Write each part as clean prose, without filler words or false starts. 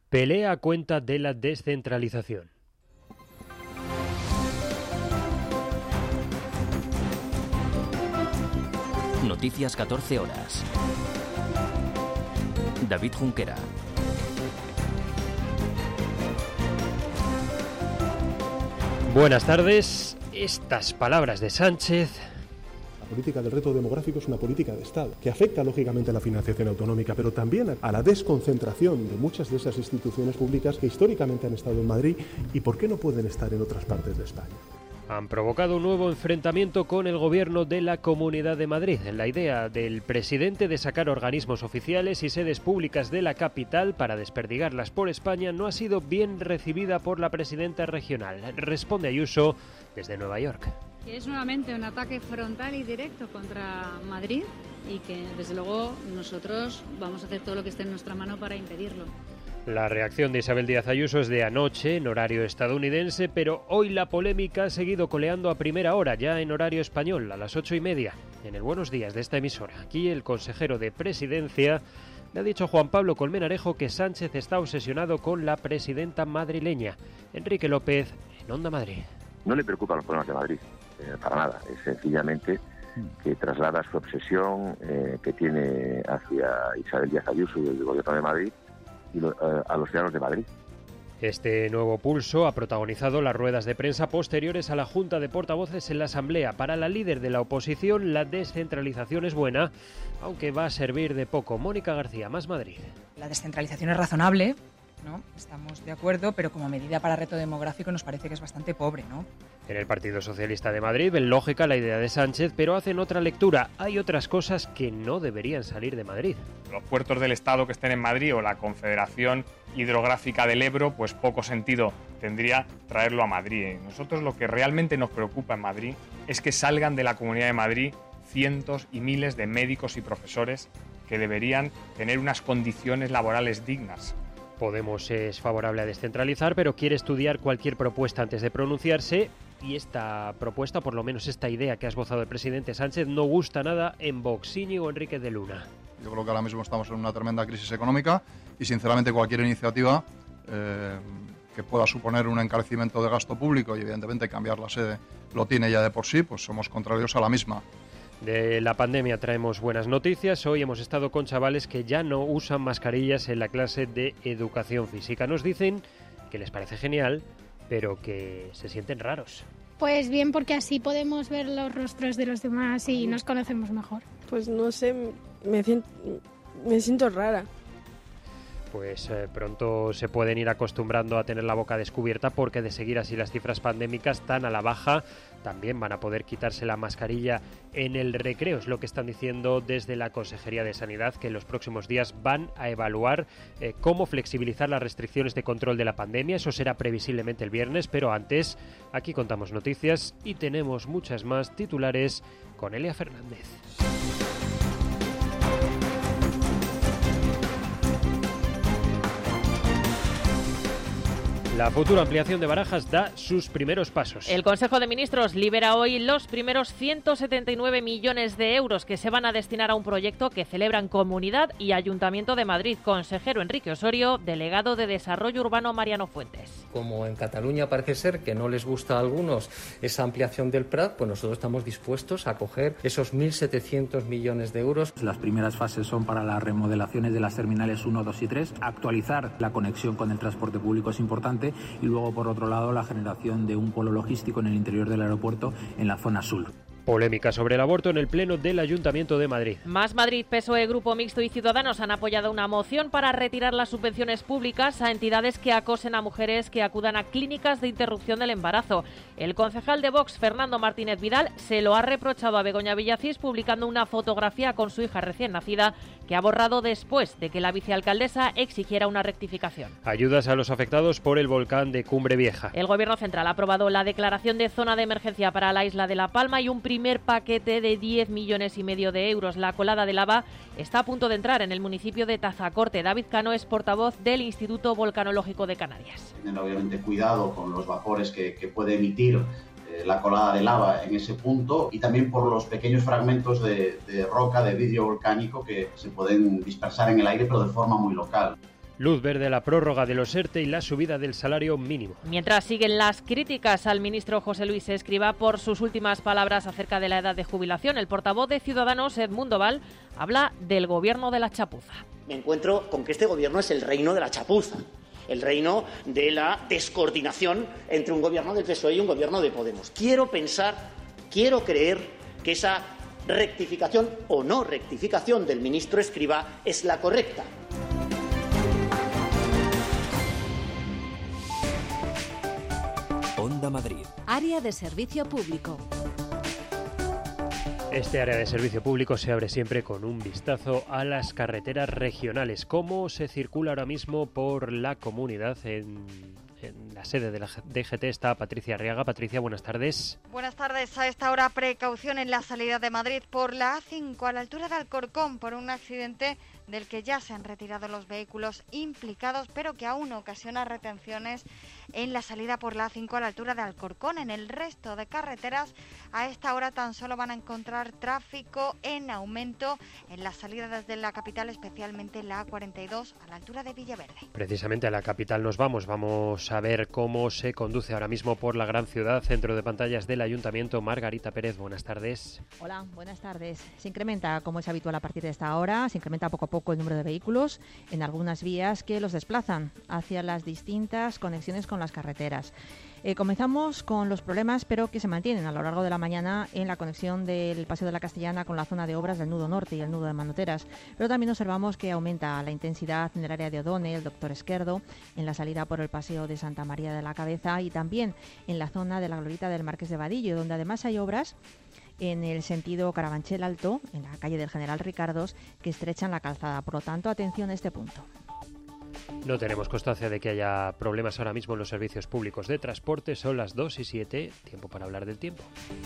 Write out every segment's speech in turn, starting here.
Pelea a cuenta de la descentralización. Noticias 14 horas. David Junquera. Buenas tardes. Estas palabras de Sánchez. La política del reto demográfico es una política de Estado que afecta lógicamente a la financiación autonómica, pero también a la desconcentración de muchas de esas instituciones públicas que históricamente han estado en Madrid y por qué no pueden estar en otras partes de España. Han provocado un nuevo enfrentamiento con el gobierno de la Comunidad de Madrid. La idea del presidente de sacar organismos oficiales y sedes públicas de la capital para desperdigarlas por España no ha sido bien recibida por la presidenta regional. Responde Ayuso desde Nueva York. Es nuevamente un ataque frontal y directo contra Madrid y que desde luego nosotros vamos a hacer todo lo que esté en nuestra mano para impedirlo. La reacción de Isabel Díaz Ayuso es de anoche, en horario estadounidense, pero hoy la polémica ha seguido coleando a primera hora, ya en horario español, a las 8:30, en el Buenos Días de esta emisora. Aquí el consejero de Presidencia le ha dicho a Juan Pablo Colmenarejo que Sánchez está obsesionado con la presidenta madrileña. Enrique López, en Onda Madrid. No le preocupan los problemas de Madrid, para nada. Es sencillamente que traslada su obsesión que tiene hacia Isabel Díaz Ayuso y el gobierno de Madrid y a los ciudadanos de Madrid. Este nuevo pulso ha protagonizado las ruedas de prensa posteriores a la Junta de Portavoces en la Asamblea. Para la líder de la oposición, la descentralización es buena, aunque va a servir de poco. Mónica García, Más Madrid. La descentralización es razonable, ¿no? Estamos de acuerdo, pero como medida para reto demográfico nos parece que es bastante pobre, ¿no? En el Partido Socialista de Madrid ven lógica la idea de Sánchez, pero hacen otra lectura. Hay otras cosas que no deberían salir de Madrid. Los puertos del Estado que estén en Madrid o la Confederación Hidrográfica del Ebro, pues poco sentido tendría traerlo a Madrid. Nosotros lo que realmente nos preocupa en Madrid es que salgan de la Comunidad de Madrid cientos y miles de médicos y profesores que deberían tener unas condiciones laborales dignas. Podemos es favorable a descentralizar, pero quiere estudiar cualquier propuesta antes de pronunciarse. Y esta propuesta, por lo menos esta idea que ha esbozado el presidente Sánchez, no gusta nada en Vox. Íñigo Enrique de Luna. Yo creo que ahora mismo estamos en una tremenda crisis económica y, sinceramente, cualquier iniciativa que pueda suponer un encarecimiento de gasto público y, evidentemente, cambiar la sede lo tiene ya de por sí, pues somos contrarios a la misma. De la pandemia traemos buenas noticias. Hoy hemos estado con chavales que ya no usan mascarillas en la clase de educación física. Nos dicen que les parece genial, pero que se sienten raros. Pues bien, porque así podemos ver los rostros de los demás y nos conocemos mejor. Pues no sé, me siento rara. Pues pronto se pueden ir acostumbrando a tener la boca descubierta, porque de seguir así las cifras pandémicas tan a la baja, también van a poder quitarse la mascarilla en el recreo. Es lo que están diciendo desde la Consejería de Sanidad, que en los próximos días van a evaluar cómo flexibilizar las restricciones de control de la pandemia. Eso será previsiblemente el viernes, pero antes aquí contamos noticias y tenemos muchas más titulares con Elia Fernández. La futura ampliación de Barajas da sus primeros pasos. El Consejo de Ministros libera hoy los primeros 179 millones de euros que se van a destinar a un proyecto que celebran Comunidad y Ayuntamiento de Madrid. Consejero Enrique Osorio, delegado de Desarrollo Urbano Mariano Fuentes. Como en Cataluña parece ser que no les gusta a algunos esa ampliación del Prat, pues nosotros estamos dispuestos a coger esos 1.700 millones de euros. Las primeras fases son para las remodelaciones de las terminales 1, 2 y 3, actualizar la conexión con el transporte público es importante, y luego, por otro lado, la generación de un polo logístico en el interior del aeropuerto en la zona sur. Polémica sobre el aborto en el Pleno del Ayuntamiento de Madrid. Más Madrid, PSOE, Grupo Mixto y Ciudadanos han apoyado una moción para retirar las subvenciones públicas a entidades que acosen a mujeres que acudan a clínicas de interrupción del embarazo. El concejal de Vox, Fernando Martínez Vidal, se lo ha reprochado a Begoña Villacís publicando una fotografía con su hija recién nacida que ha borrado después de que la vicealcaldesa exigiera una rectificación. Ayudas a los afectados por el volcán de Cumbre Vieja. El Gobierno Central ha aprobado la declaración de zona de emergencia para la isla de La Palma y un primer paquete de 10,5 millones de euros. La colada de lava está a punto de entrar en el municipio de Tazacorte. David Cano es portavoz del Instituto Volcanológico de Canarias. Tener obviamente cuidado con los vapores que puede emitir la colada de lava en ese punto, y también por los pequeños fragmentos de roca, de vidrio volcánico que se pueden dispersar en el aire, pero de forma muy local. Luz verde a la prórroga de los ERTE y la subida del salario mínimo. Mientras siguen las críticas al ministro José Luis Escrivá por sus últimas palabras acerca de la edad de jubilación, el portavoz de Ciudadanos, Edmundo Val, habla del gobierno de la chapuza. Me encuentro con que este gobierno es el reino de la chapuza, el reino de la descoordinación entre un gobierno del PSOE y un gobierno de Podemos. Quiero creer que esa rectificación o no rectificación del ministro Escrivá es la correcta. Onda Madrid. Área de servicio público. Este área de servicio público se abre siempre con un vistazo a las carreteras regionales. ¿Cómo se circula ahora mismo por la comunidad? En la sede de la DGT está Patricia Arriaga. Patricia, buenas tardes. Buenas tardes. A esta hora, precaución en la salida de Madrid por la A5 a la altura de Alcorcón por un accidente del que ya se han retirado los vehículos implicados, pero que aún ocasiona retenciones en la salida por la A5 a la altura de Alcorcón. En el resto de carreteras, a esta hora tan solo van a encontrar tráfico en aumento en la salida desde la capital, especialmente la A42 a la altura de Villaverde. Precisamente a la capital nos vamos. Vamos a ver cómo se conduce ahora mismo por la gran ciudad. Centro de pantallas del Ayuntamiento, Margarita Pérez, buenas tardes. Hola, buenas tardes. Se incrementa, como es habitual a partir de esta hora, se incrementa poco a poco el número de vehículos en algunas vías que los desplazan hacia las distintas conexiones con las carreteras. Comenzamos con los problemas, pero que se mantienen a lo largo de la mañana en la conexión del Paseo de la Castellana con la zona de obras del nudo norte y el nudo de Manoteras. Pero también observamos que aumenta la intensidad en el área de Odone, el Doctor Esquerdo, en la salida por el Paseo de Santa María de la Cabeza y también en la zona de la Glorieta del Marqués de Vadillo, donde además hay obras en el sentido Carabanchel Alto, en la calle del General Ricardos, que estrechan la calzada. Por lo tanto, atención a este punto. No tenemos constancia de que haya problemas ahora mismo en los servicios públicos de transporte. Son las 2:07, tiempo para hablar del tiempo.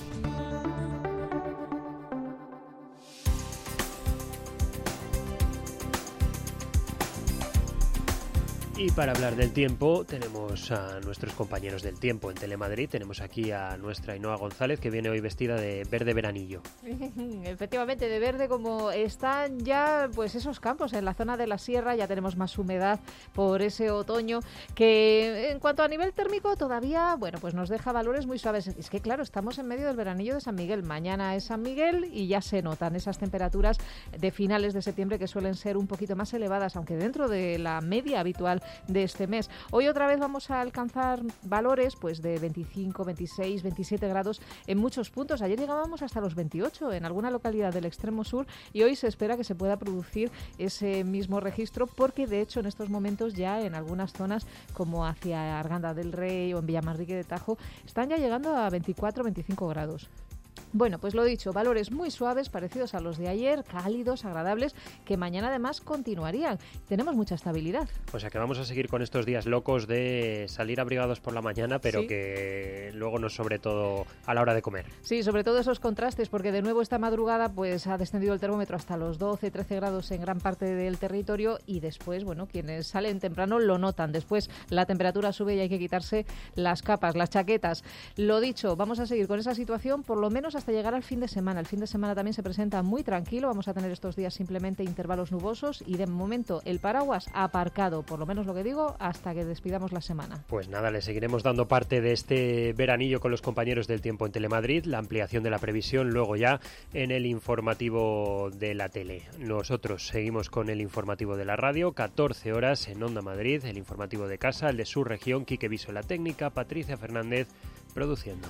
Y para hablar del tiempo tenemos a nuestros compañeros del tiempo en Telemadrid. Tenemos aquí a nuestra Ainhoa González, que viene hoy vestida de verde veranillo. Efectivamente, de verde, como están ya pues esos campos en la zona de la sierra. Ya tenemos más humedad por ese otoño, que en cuanto a nivel térmico todavía, bueno, pues nos deja valores muy suaves. Es que claro, estamos en medio del veranillo de San Miguel. Mañana es San Miguel y ya se notan esas temperaturas de finales de septiembre, que suelen ser un poquito más elevadas, aunque dentro de la media habitual de este mes. Hoy otra vez vamos a alcanzar valores pues de 25, 26, 27 grados en muchos puntos. Ayer llegábamos hasta los 28 en alguna localidad del extremo sur y hoy se espera que se pueda producir ese mismo registro, porque de hecho en estos momentos ya en algunas zonas como hacia Arganda del Rey o en Villamarrique de Tajo están ya llegando a 24, 25 grados. Bueno, pues lo dicho, valores muy suaves, parecidos a los de ayer, cálidos, agradables, que mañana además continuarían. Tenemos mucha estabilidad. O sea que vamos a seguir con estos días locos de salir abrigados por la mañana, pero sí, que luego no, sobre todo a la hora de comer. Sí, sobre todo esos contrastes, porque de nuevo esta madrugada pues ha descendido el termómetro hasta los 12, 13 grados en gran parte del territorio y después, bueno, quienes salen temprano lo notan. Después la temperatura sube y hay que quitarse las capas, las chaquetas. Lo dicho, vamos a seguir con esa situación por lo menos hasta llegar al fin de semana. El fin de semana también se presenta muy tranquilo. Vamos a tener estos días simplemente intervalos nubosos y de momento el paraguas aparcado, por lo menos lo que digo, hasta que despidamos la semana. Pues nada, le seguiremos dando parte de este veranillo con los compañeros del tiempo en Telemadrid, la ampliación de la previsión luego ya en el informativo de la tele. Nosotros seguimos con el informativo de la radio, 14 horas en Onda Madrid, el informativo de casa, el de su región, Quique Viso en la técnica, Patricia Fernández produciendo.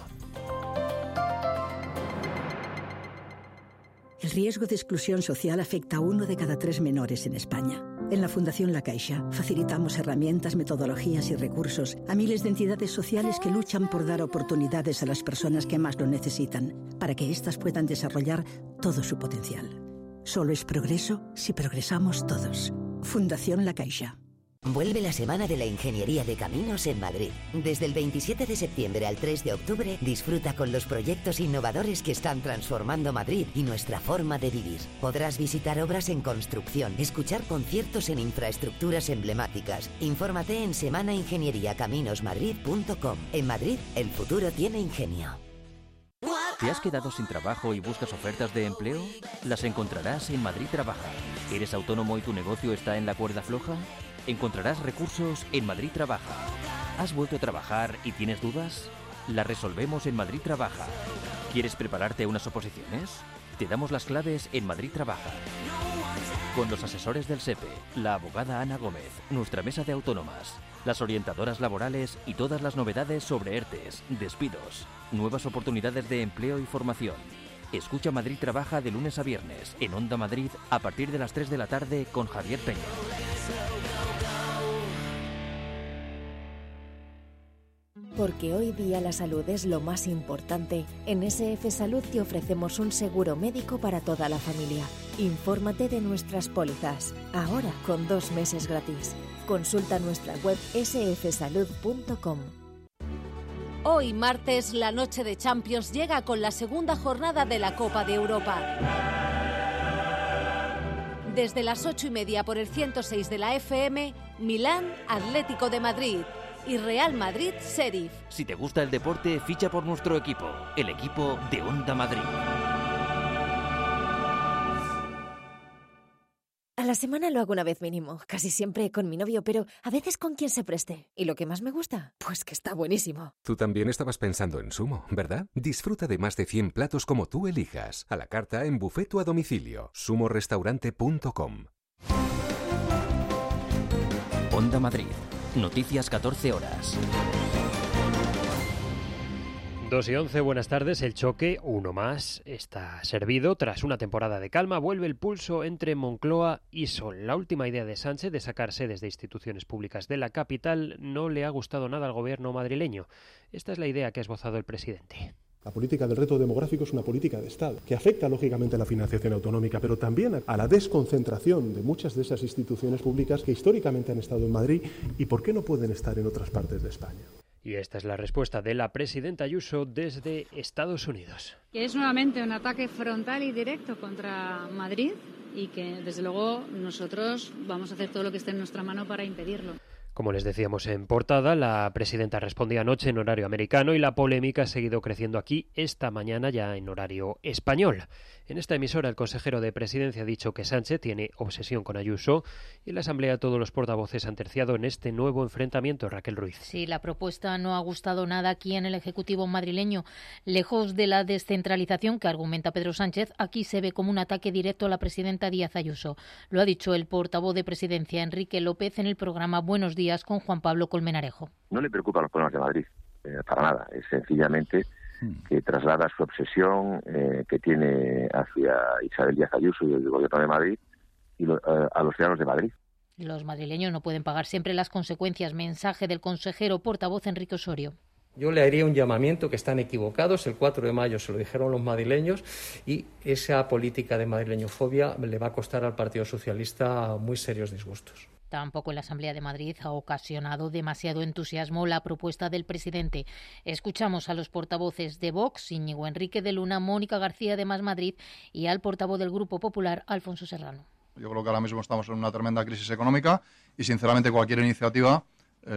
El riesgo de exclusión social afecta a 1 de cada 3 menores en España. En la Fundación La Caixa facilitamos herramientas, metodologías y recursos a miles de entidades sociales que luchan por dar oportunidades a las personas que más lo necesitan, para que éstas puedan desarrollar todo su potencial. Solo es progreso si progresamos todos. Fundación La Caixa. Vuelve la Semana de la Ingeniería de Caminos en Madrid. Desde el 27 de septiembre al 3 de octubre, disfruta con los proyectos innovadores que están transformando Madrid y nuestra forma de vivir. Podrás visitar obras en construcción, escuchar conciertos en infraestructuras emblemáticas. Infórmate en semanaingenieriacaminosmadrid.com. En Madrid, el futuro tiene ingenio. ¿Te has quedado sin trabajo y buscas ofertas de empleo? Las encontrarás en Madrid Trabaja. ¿Eres autónomo y tu negocio está en la cuerda floja? encontrarás recursos en Madrid Trabaja. ¿Has vuelto a trabajar y tienes dudas? Las resolvemos en Madrid Trabaja. ¿Quieres prepararte a unas oposiciones? Te damos las claves en Madrid Trabaja. Con los asesores del SEPE, la abogada Ana Gómez, nuestra mesa de autónomas, las orientadoras laborales y todas las novedades sobre ERTEs, despidos, nuevas oportunidades de empleo y formación. Escucha Madrid Trabaja de lunes a viernes en Onda Madrid a partir de las 3 de la tarde con Javier Peña. Porque hoy día la salud es lo más importante, en SF Salud te ofrecemos un seguro médico para toda la familia. Infórmate de nuestras pólizas, ahora con 2 meses gratis. Consulta nuestra web sfsalud.com. Hoy martes, la noche de Champions llega con la segunda jornada de la Copa de Europa. Desde las 8:30 por el 106 de la FM, Milán, Atlético de Madrid y Real Madrid, Sheriff. Si te gusta el deporte, ficha por nuestro equipo, el equipo de Onda Madrid. A la semana lo hago una vez mínimo, casi siempre con mi novio, pero a veces con quien se preste. ¿Y lo que más me gusta? Pues que está buenísimo. Tú también estabas pensando en Sumo, ¿verdad? Disfruta de más de 100 platos como tú elijas, a la carta, en buffet o a domicilio. sumorestaurante.com. Onda Madrid. Noticias 14 horas. 2:11, buenas tardes. El choque, uno más, está servido. Tras una temporada de calma, vuelve el pulso entre Moncloa y Sol. La última idea de Sánchez de sacar sedes de instituciones públicas de la capital no le ha gustado nada al gobierno madrileño. Esta es la idea que ha esbozado el presidente. La política del reto demográfico es una política de Estado que afecta lógicamente a la financiación autonómica, pero también a la desconcentración de muchas de esas instituciones públicas que históricamente han estado en Madrid y por qué no pueden estar en otras partes de España. Y esta es la respuesta de la presidenta Ayuso desde Estados Unidos. Que es nuevamente un ataque frontal y directo contra Madrid y que, desde luego, nosotros vamos a hacer todo lo que esté en nuestra mano para impedirlo. Como les decíamos en portada, la presidenta respondía anoche en horario americano y la polémica ha seguido creciendo aquí esta mañana ya en horario español. En esta emisora el consejero de Presidencia ha dicho que Sánchez tiene obsesión con Ayuso y en la Asamblea todos los portavoces han terciado en este nuevo enfrentamiento. Raquel Ruiz. Sí, la propuesta no ha gustado nada aquí en el Ejecutivo madrileño. Lejos de la descentralización que argumenta Pedro Sánchez, aquí se ve como un ataque directo a la presidenta Díaz Ayuso. Lo ha dicho el portavoz de Presidencia, Enrique López, en el programa Buenos Días con Juan Pablo Colmenarejo. No le preocupan los problemas de Madrid, para nada. Es sencillamente que traslada su obsesión que tiene hacia Isabel Díaz Ayuso y el gobierno de Madrid y a los ciudadanos de Madrid. Los madrileños no pueden pagar siempre las consecuencias. Mensaje del consejero portavoz Enrique Osorio. Yo le haría un llamamiento, que están equivocados. El 4 de mayo se lo dijeron los madrileños y esa política de madrileñofobia le va a costar al Partido Socialista muy serios disgustos. Tampoco en la Asamblea de Madrid ha ocasionado demasiado entusiasmo la propuesta del presidente. Escuchamos a los portavoces de Vox, Íñigo Enrique de Luna, Mónica García de Más Madrid y al portavoz del Grupo Popular, Alfonso Serrano. Yo creo que ahora mismo estamos en una tremenda crisis económica y, sinceramente, cualquier iniciativa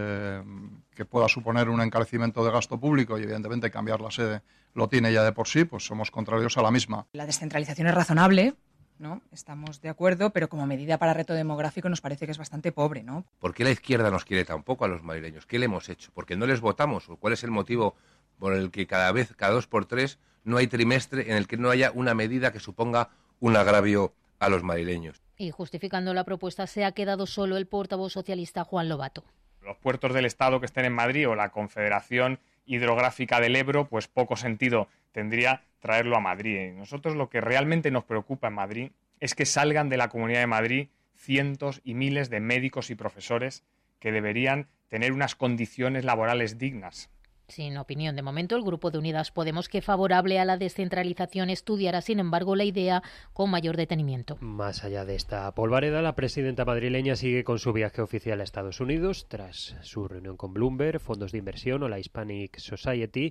que pueda suponer un encarecimiento de gasto público y, evidentemente, cambiar la sede lo tiene ya de por sí, pues somos contrarios a la misma. La descentralización es razonable, ¿no? Estamos de acuerdo, pero como medida para reto demográfico nos parece que es bastante pobre, ¿no? ¿Por qué la izquierda nos quiere tan poco a los madrileños? ¿Qué le hemos hecho? ¿Por qué no les votamos? ¿Cuál es el motivo por el que cada 2 por 3 no hay trimestre en el que no haya una medida que suponga un agravio a los madrileños? Y justificando la propuesta se ha quedado solo el portavoz socialista Juan Lobato. Los puertos del Estado que estén en Madrid o la Confederación Hidrográfica del Ebro, pues poco sentido tendría traerlo a Madrid. Nosotros lo que realmente nos preocupa en Madrid es que salgan de la Comunidad de Madrid cientos y miles de médicos y profesores que deberían tener unas condiciones laborales dignas. Sin opinión de momento, el Grupo de Unidas Podemos, que favorable a la descentralización, estudiará, sin embargo, la idea con mayor detenimiento. Más allá de esta polvareda, la presidenta madrileña sigue con su viaje oficial a Estados Unidos tras su reunión con Bloomberg, fondos de inversión o la Hispanic Society.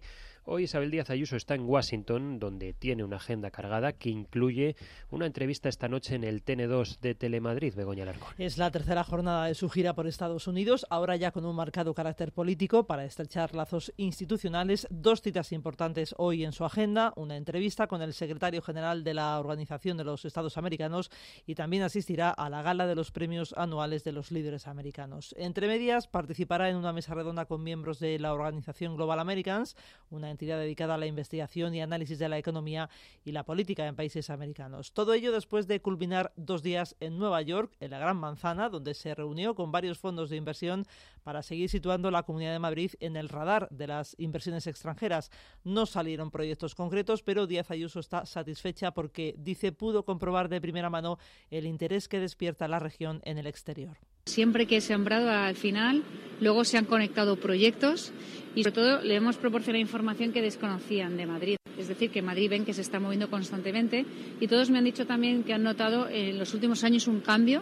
Hoy Isabel Díaz Ayuso está en Washington, donde tiene una agenda cargada que incluye una entrevista esta noche en el TN2 de Telemadrid. Begoña Alarcón. Es la tercera jornada de su gira por Estados Unidos, ahora ya con un marcado carácter político para estrechar lazos institucionales. 2 citas importantes hoy en su agenda, una entrevista con el secretario general de la Organización de los Estados Americanos y también asistirá a la gala de los premios anuales de los líderes americanos. Entre medias, participará en una mesa redonda con miembros de la organización Global Americans, una entidad dedicada a la investigación y análisis de la economía y la política en países americanos. Todo ello después de culminar 2 días en Nueva York, en la Gran Manzana, donde se reunió con varios fondos de inversión para seguir situando la Comunidad de Madrid en el radar de las inversiones extranjeras. No salieron proyectos concretos, pero Díaz Ayuso está satisfecha porque, dice, pudo comprobar de primera mano el interés que despierta la región en el exterior. Siempre que he sembrado, al final, luego se han conectado proyectos y sobre todo le hemos proporcionado información que desconocían de Madrid. Es decir, que Madrid ven que se está moviendo constantemente y todos me han dicho también que han notado en los últimos años un cambio,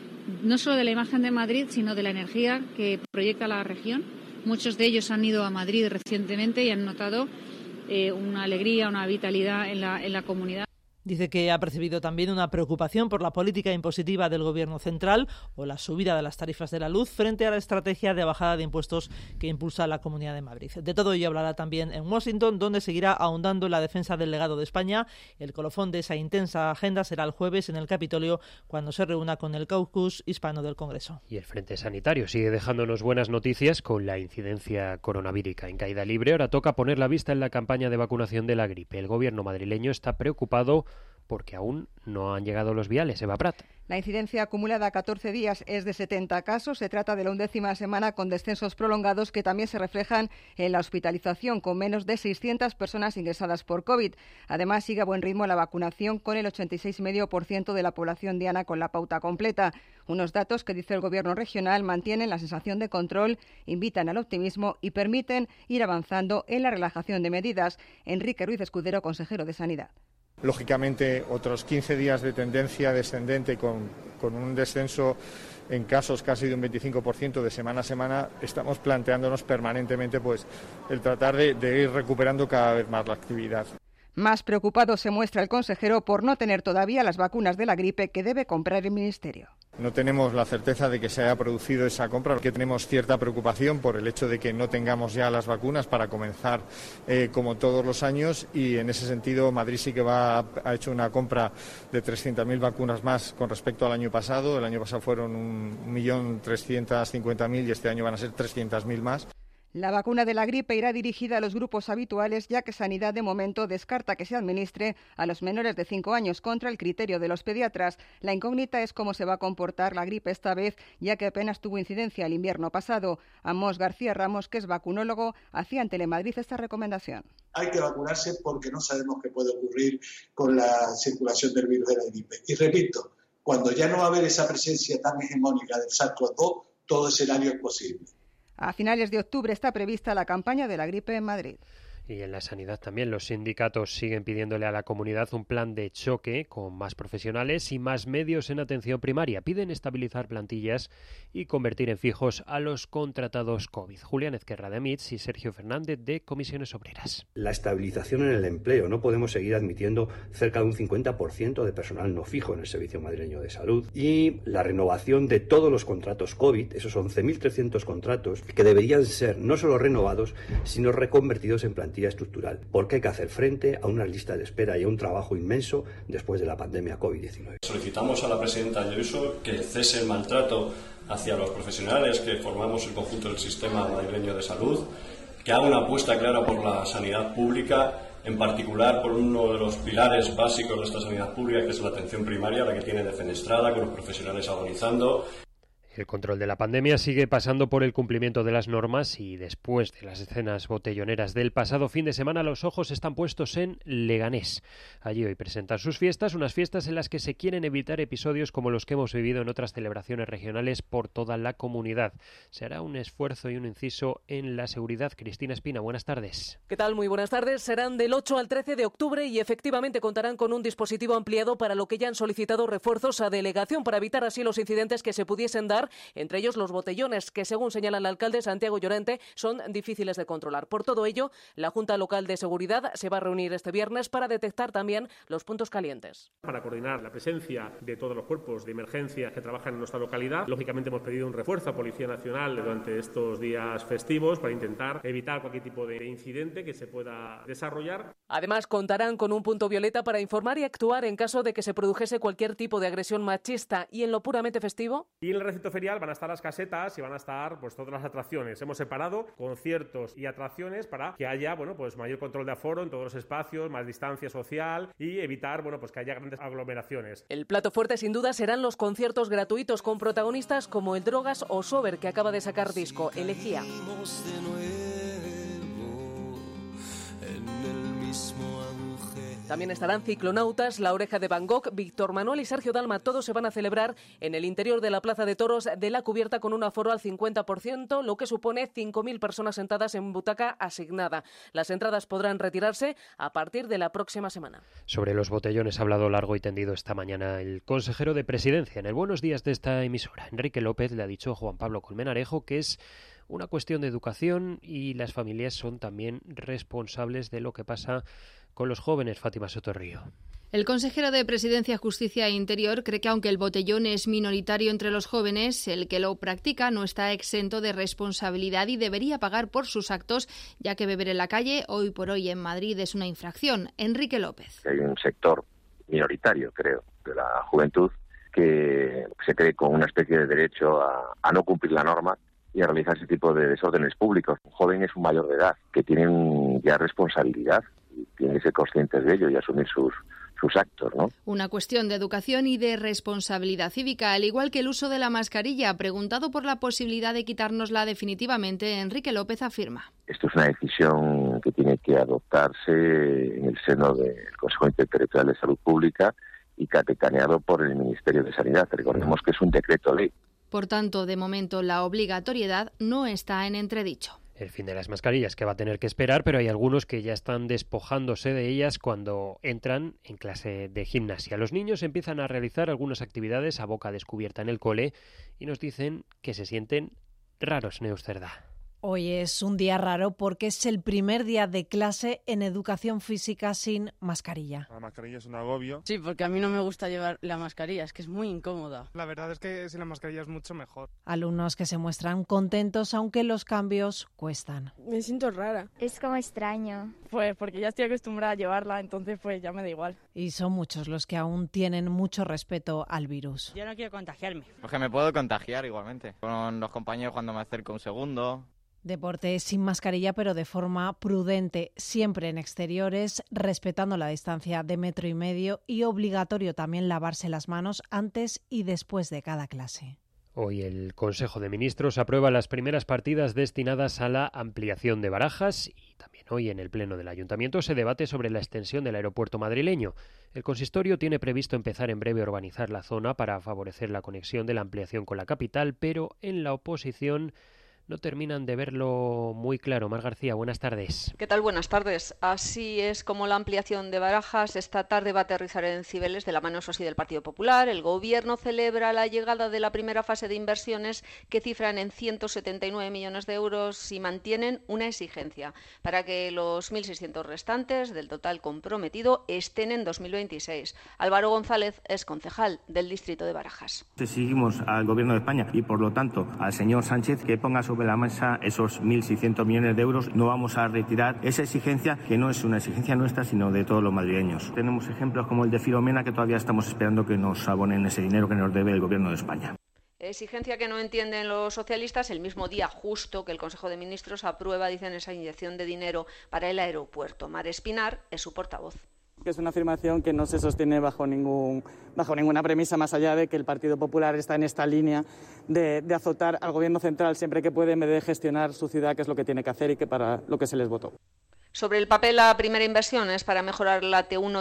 no solo de la imagen de Madrid, sino de la energía que proyecta la región. Muchos de ellos han ido a Madrid recientemente y han notado una alegría, una vitalidad en la comunidad. Dice que ha percibido también una preocupación por la política impositiva del Gobierno central o la subida de las tarifas de la luz frente a la estrategia de bajada de impuestos que impulsa la Comunidad de Madrid. De todo ello hablará también en Washington, donde seguirá ahondando en la defensa del legado de España. El colofón de esa intensa agenda será el jueves en el Capitolio, cuando se reúna con el caucus hispano del Congreso. Y el Frente Sanitario sigue dejándonos buenas noticias con la incidencia coronavírica en caída libre. Ahora toca poner la vista en la campaña de vacunación de la gripe. El Gobierno madrileño está preocupado porque aún no han llegado los viales. Eva Prat. La incidencia acumulada a 14 días es de 70 casos. Se trata de la 11ª semana con descensos prolongados que también se reflejan en la hospitalización, con menos de 600 personas ingresadas por COVID. Además, sigue a buen ritmo la vacunación, con el 86,5% de la población diana con la pauta completa. Unos datos que, dice el Gobierno regional, mantienen la sensación de control, invitan al optimismo y permiten ir avanzando en la relajación de medidas. Enrique Ruiz Escudero, consejero de Sanidad. Lógicamente, otros 15 días de tendencia descendente con un descenso en casos casi de un 25% de semana a semana. Estamos planteándonos permanentemente el tratar de ir recuperando cada vez más la actividad. Más preocupado se muestra el consejero por no tener todavía las vacunas de la gripe que debe comprar el Ministerio. No tenemos la certeza de que se haya producido esa compra, porque tenemos cierta preocupación por el hecho de que no tengamos ya las vacunas para comenzar como todos los años, y en ese sentido Madrid sí que ha hecho una compra de 300.000 vacunas más con respecto al año pasado. El año pasado fueron 1.350.000 y este año van a ser 300.000 más. La vacuna de la gripe irá dirigida a los grupos habituales, ya que Sanidad de momento descarta que se administre a los menores de 5 años contra el criterio de los pediatras. La incógnita es cómo se va a comportar la gripe esta vez, ya que apenas tuvo incidencia el invierno pasado. Amos García Ramos, que es vacunólogo, hacía en Telemadrid esta recomendación. Hay que vacunarse porque no sabemos qué puede ocurrir con la circulación del virus de la gripe. Y repito, cuando ya no va a haber esa presencia tan hegemónica del SARS-CoV-2, todo escenario es posible. A finales de octubre está prevista la campaña de la gripe en Madrid. Y en la sanidad también los sindicatos siguen pidiéndole a la comunidad un plan de choque con más profesionales y más medios en atención primaria. Piden estabilizar plantillas y convertir en fijos a los contratados COVID. Julián Ezquerra de AMITS y Sergio Fernández de Comisiones Obreras. La estabilización en el empleo. No podemos seguir admitiendo cerca de un 50% de personal no fijo en el Servicio Madrileño de Salud. Y la renovación de todos los contratos COVID, esos 11.300 contratos, que deberían ser no solo renovados, sino reconvertidos en plantillas estructural, porque hay que hacer frente a una lista de espera y a un trabajo inmenso después de la pandemia COVID-19. Solicitamos a la presidenta Ayuso que cese el maltrato hacia los profesionales que formamos el conjunto del sistema madrileño de salud, que haga una apuesta clara por la sanidad pública, en particular por uno de los pilares básicos de esta sanidad pública, que es la atención primaria, la que tiene defenestrada, con los profesionales agonizando. El control de la pandemia sigue pasando por el cumplimiento de las normas y después de las escenas botelloneras del pasado fin de semana, los ojos están puestos en Leganés. Allí hoy presentan sus fiestas, unas fiestas en las que se quieren evitar episodios como los que hemos vivido en otras celebraciones regionales por toda la comunidad. Se hará un esfuerzo y un inciso en la seguridad. Cristina Espina, buenas tardes. ¿Qué tal? Muy buenas tardes. Serán del 8 al 13 de octubre y efectivamente contarán con un dispositivo ampliado para lo que ya han solicitado refuerzos a delegación para evitar así los incidentes que se pudiesen dar evitar, entre ellos los botellones, que según señala el alcalde Santiago Llorente, son difíciles de controlar. Por todo ello, la Junta Local de Seguridad se va a reunir este viernes para detectar también los puntos calientes. Para coordinar la presencia de todos los cuerpos de emergencia que trabajan en nuestra localidad, lógicamente hemos pedido un refuerzo a Policía Nacional durante estos días festivos para intentar evitar cualquier tipo de incidente que se pueda desarrollar. Además, contarán con un punto violeta para informar y actuar en caso de que se produjese cualquier tipo de agresión machista. ¿Y en lo puramente festivo? Y en el recinto ferial van a estar las casetas y van a estar todas las atracciones. Hemos separado conciertos y atracciones para que haya mayor control de aforo en todos los espacios, más distancia social y evitar que haya grandes aglomeraciones. El plato fuerte sin duda serán los conciertos gratuitos con protagonistas como el Drogas o Sober, que acaba de sacar disco, Elegía. También estarán Ciclonautas, La Oreja de Van Gogh, Víctor Manuel y Sergio Dalma. Todos se van a celebrar en el interior de la Plaza de Toros de la Cubierta con un aforo al 50%, lo que supone 5.000 personas sentadas en butaca asignada. Las entradas podrán retirarse a partir de la próxima semana. Sobre los botellones ha hablado largo y tendido esta mañana el consejero de Presidencia en el Buenos Días de esta emisora. Enrique López le ha dicho a Juan Pablo Colmenarejo que es una cuestión de educación y las familias son también responsables de lo que pasa con los jóvenes. Fátima Sotorrío. El consejero de Presidencia, Justicia e Interior cree que aunque el botellón es minoritario entre los jóvenes, el que lo practica no está exento de responsabilidad y debería pagar por sus actos, ya que beber en la calle hoy por hoy en Madrid es una infracción. Enrique López. Hay un sector minoritario, creo, de la juventud que se cree con una especie de derecho a no cumplir la norma y a realizar ese tipo de desórdenes públicos. Un joven es un mayor de edad, que tienen ya responsabilidad y tienen que ser conscientes de ello y asumir sus actos, ¿no? Una cuestión de educación y de responsabilidad cívica, al igual que el uso de la mascarilla. Preguntado por la posibilidad de quitárnosla definitivamente, Enrique López afirma. Esto es una decisión que tiene que adoptarse en el seno del Consejo Interterritorial de Salud Pública y capitaneado por el Ministerio de Sanidad. Recordemos que es un decreto ley. Por tanto, de momento, la obligatoriedad no está en entredicho. El fin de las mascarillas que va a tener que esperar, pero hay algunos que ya están despojándose de ellas cuando entran en clase de gimnasia. Los niños empiezan a realizar algunas actividades a boca descubierta en el cole y nos dicen que se sienten raros, Neus Cerdá. Hoy es un día raro porque es el primer día de clase en educación física sin mascarilla. La mascarilla es un agobio. Sí, porque a mí no me gusta llevar la mascarilla, es que es muy incómoda. La verdad es que sin la mascarilla es mucho mejor. Alumnos que se muestran contentos aunque los cambios cuestan. Me siento rara. Es como extraño. Pues porque ya estoy acostumbrada a llevarla, entonces pues ya me da igual. Y son muchos los que aún tienen mucho respeto al virus. Yo no quiero contagiarme. Porque me puedo contagiar igualmente. Con los compañeros cuando me acerco un segundo. Deporte sin mascarilla, pero de forma prudente, siempre en exteriores, respetando la distancia de 1,5 metros y obligatorio también lavarse las manos antes y después de cada clase. Hoy el Consejo de Ministros aprueba las primeras partidas destinadas a la ampliación de Barajas y también hoy en el Pleno del Ayuntamiento se debate sobre la extensión del aeropuerto madrileño. El consistorio tiene previsto empezar en breve a urbanizar la zona para favorecer la conexión de la ampliación con la capital, pero en la oposición no terminan de verlo muy claro. Mar García, buenas tardes. ¿Qué tal? Buenas tardes. Así es como la ampliación de Barajas esta tarde va a aterrizar en Cibeles de la mano, eso sí, del Partido Popular. El Gobierno celebra la llegada de la primera fase de inversiones que cifran en 179 millones de euros y mantienen una exigencia para que los 1.600 restantes del total comprometido estén en 2026. Álvaro González es concejal del distrito de Barajas. Exigimos al Gobierno de España y, por lo tanto, al señor Sánchez que ponga sobre la mesa esos 1.600 millones de euros. No vamos a retirar esa exigencia, que no es una exigencia nuestra, sino de todos los madrileños. Tenemos ejemplos como el de Filomena, que todavía estamos esperando que nos abonen ese dinero que nos debe el Gobierno de España. Exigencia que no entienden los socialistas el mismo día justo que el Consejo de Ministros aprueba, dicen, esa inyección de dinero para el aeropuerto. Mar Espinar es su portavoz. Que es una afirmación que no se sostiene bajo ninguna premisa más allá de que el Partido Popular está en esta línea de azotar al Gobierno central siempre que puede en vez de gestionar su ciudad, que es lo que tiene que hacer y que para lo que se les votó. Sobre el papel, la primera inversión es para mejorar la T1,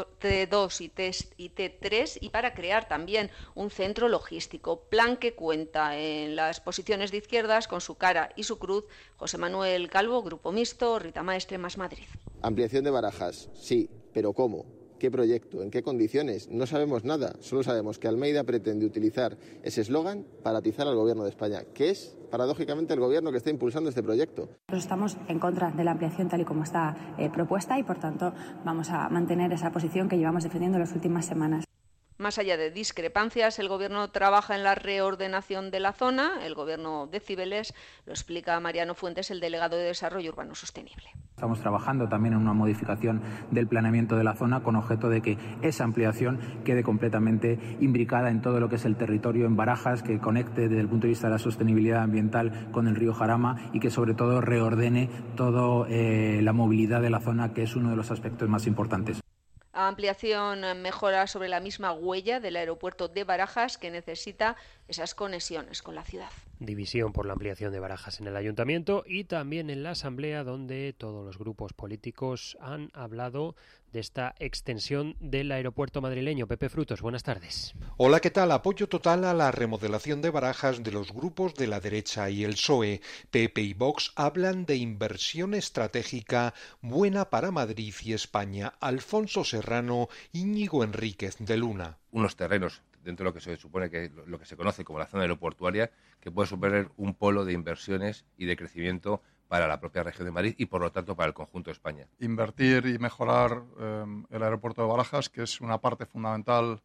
T2 y T3 y para crear también un centro logístico. Plan que cuenta en las posiciones de izquierdas con su cara y su cruz. José Manuel Calvo, Grupo Mixto, Rita Maestre, Más Madrid. Ampliación de Barajas, sí, pero ¿cómo? ¿Qué proyecto? ¿En qué condiciones? No sabemos nada. Solo sabemos que Almeida pretende utilizar ese eslogan para atizar al Gobierno de España, que es, paradójicamente, el Gobierno que está impulsando este proyecto. Nosotros estamos en contra de la ampliación tal y como está propuesta y, por tanto, vamos a mantener esa posición que llevamos defendiendo las últimas semanas. Más allá de discrepancias, el Gobierno trabaja en la reordenación de la zona. El Gobierno de Cibeles lo explica Mariano Fuentes, el delegado de Desarrollo Urbano Sostenible. Estamos trabajando también en una modificación del planeamiento de la zona con objeto de que esa ampliación quede completamente imbricada en todo lo que es el territorio en Barajas, que conecte desde el punto de vista de la sostenibilidad ambiental con el río Jarama y que sobre todo reordene toda la movilidad de la zona, que es uno de los aspectos más importantes. Ampliación mejora sobre la misma huella del aeropuerto de Barajas, que necesita esas conexiones con la ciudad. División por la ampliación de Barajas en el Ayuntamiento y también en la Asamblea, donde todos los grupos políticos han hablado de esta extensión del aeropuerto madrileño. Pepe Frutos, buenas tardes. Hola, ¿qué tal? Apoyo total a la remodelación de Barajas de los grupos de la derecha y el PSOE. PP y Vox hablan de inversión estratégica buena para Madrid y España. Alfonso Serrano, Íñigo Enríquez de Luna. Unos terrenos dentro de lo que se supone que lo que se conoce como la zona aeroportuaria, que puede suponer un polo de inversiones y de crecimiento para la propia región de Madrid y, por lo tanto, para el conjunto de España. Invertir y mejorar el aeropuerto de Barajas, que es una parte fundamental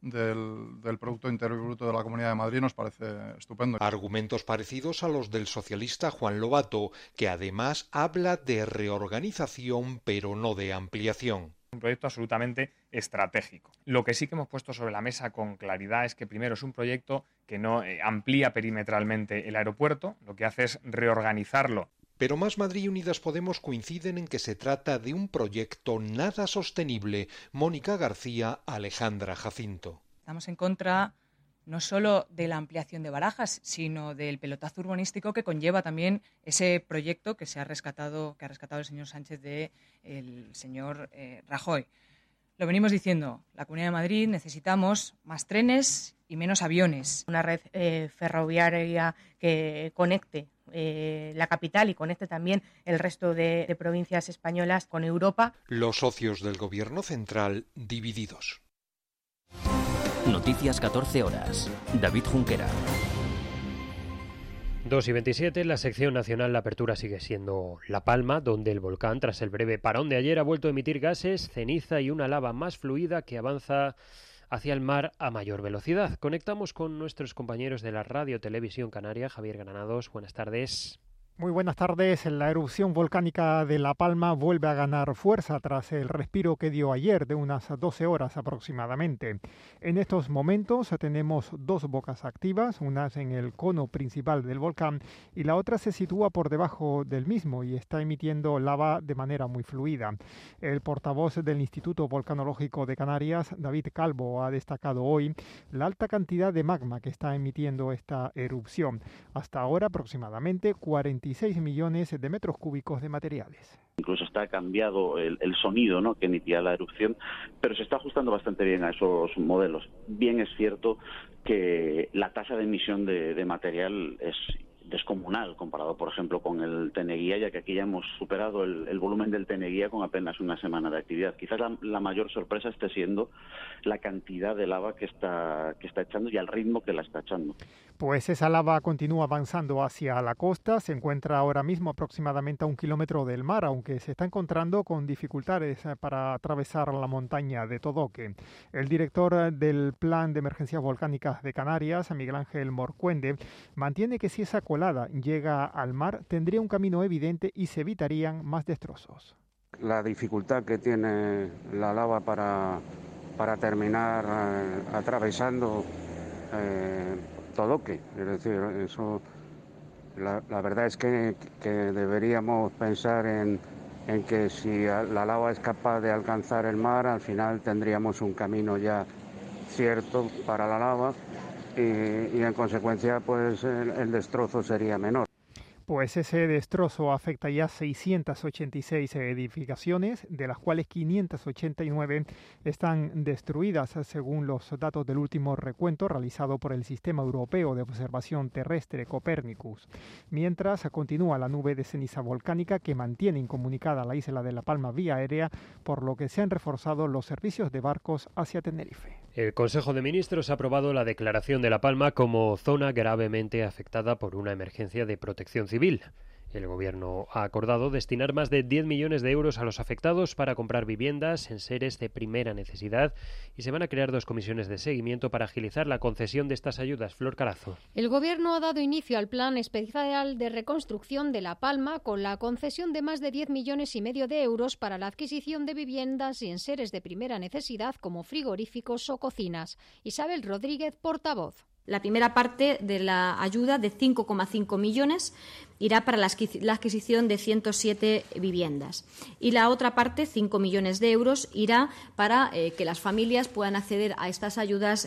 del Producto Interior Bruto de la Comunidad de Madrid, nos parece estupendo. Argumentos parecidos a los del socialista Juan Lobato, que además habla de reorganización pero no de ampliación. Un proyecto absolutamente estratégico. Lo que sí que hemos puesto sobre la mesa con claridad es que primero es un proyecto que no amplía perimetralmente el aeropuerto, lo que hace es reorganizarlo. Pero Más Madrid y Unidas Podemos coinciden en que se trata de un proyecto nada sostenible. Mónica García, Alejandra Jacinto. Estamos en contra no solo de la ampliación de Barajas, sino del pelotazo urbanístico que conlleva también ese proyecto que ha rescatado el señor Sánchez del señor Rajoy. Lo venimos diciendo, la Comunidad de Madrid necesitamos más trenes y menos aviones. Una red ferroviaria que conecte la capital y conecte también el resto de provincias españolas con Europa. Los socios del Gobierno central divididos. Noticias 14 horas. David Junquera. 2:27, la sección nacional, la apertura sigue siendo La Palma, donde el volcán, tras el breve parón de ayer, ha vuelto a emitir gases, ceniza y una lava más fluida que avanza hacia el mar a mayor velocidad. Conectamos con nuestros compañeros de la Radio Televisión Canaria. Javier Granados, buenas tardes. Muy buenas tardes. La erupción volcánica de La Palma vuelve a ganar fuerza tras el respiro que dio ayer de unas 12 horas aproximadamente. En estos momentos tenemos dos bocas activas, una en el cono principal del volcán y la otra se sitúa por debajo del mismo y está emitiendo lava de manera muy fluida. El portavoz del Instituto Volcanológico de Canarias, David Calvo, ha destacado hoy la alta cantidad de magma que está emitiendo esta erupción. Hasta ahora aproximadamente 46 millones de metros cúbicos de materiales. Incluso está cambiado el sonido, ¿no?, que emitía la erupción, pero se está ajustando bastante bien a esos modelos. Bien es cierto que la tasa de emisión de material es descomunal comparado, por ejemplo, con el Teneguía, ya que aquí ya hemos superado el volumen del Teneguía con apenas una semana de actividad. Quizás la mayor sorpresa esté siendo la cantidad de lava que está echando y al ritmo que la está echando. Pues esa lava continúa avanzando hacia la costa, se encuentra ahora mismo aproximadamente a 1 kilómetro del mar, aunque se está encontrando con dificultades para atravesar la montaña de Todoque. El director del Plan de Emergencias Volcánicas de Canarias, Miguel Ángel Morcuende, mantiene que si esa colada llega al mar tendría un camino evidente y se evitarían más destrozos. La dificultad que tiene la lava para terminar atravesando Todoque, es decir, eso la verdad es que deberíamos pensar en que si la lava es capaz de alcanzar el mar, al final tendríamos un camino ya cierto para la lava y en consecuencia pues el destrozo sería menor. Pues ese destrozo afecta ya 686 edificaciones, de las cuales 589 están destruidas, según los datos del último recuento realizado por el Sistema Europeo de Observación Terrestre Copernicus. Mientras continúa la nube de ceniza volcánica que mantiene incomunicada la isla de La Palma vía aérea, por lo que se han reforzado los servicios de barcos hacia Tenerife. El Consejo de Ministros ha aprobado la declaración de La Palma como zona gravemente afectada por una emergencia de protección civil. El Gobierno ha acordado destinar más de 10 millones de euros a los afectados para comprar viviendas, enseres de primera necesidad, y se van a crear 2 comisiones de seguimiento para agilizar la concesión de estas ayudas. Flor Carazo. El Gobierno ha dado inicio al Plan Especial de Reconstrucción de La Palma con la concesión de más de 10,5 millones de euros para la adquisición de viviendas y enseres de primera necesidad como frigoríficos o cocinas. Isabel Rodríguez, portavoz. La primera parte de la ayuda, de 5,5 millones, irá para la adquisición de 107 viviendas. Y la otra parte, 5 millones de euros, irá para que las familias puedan acceder a estas ayudas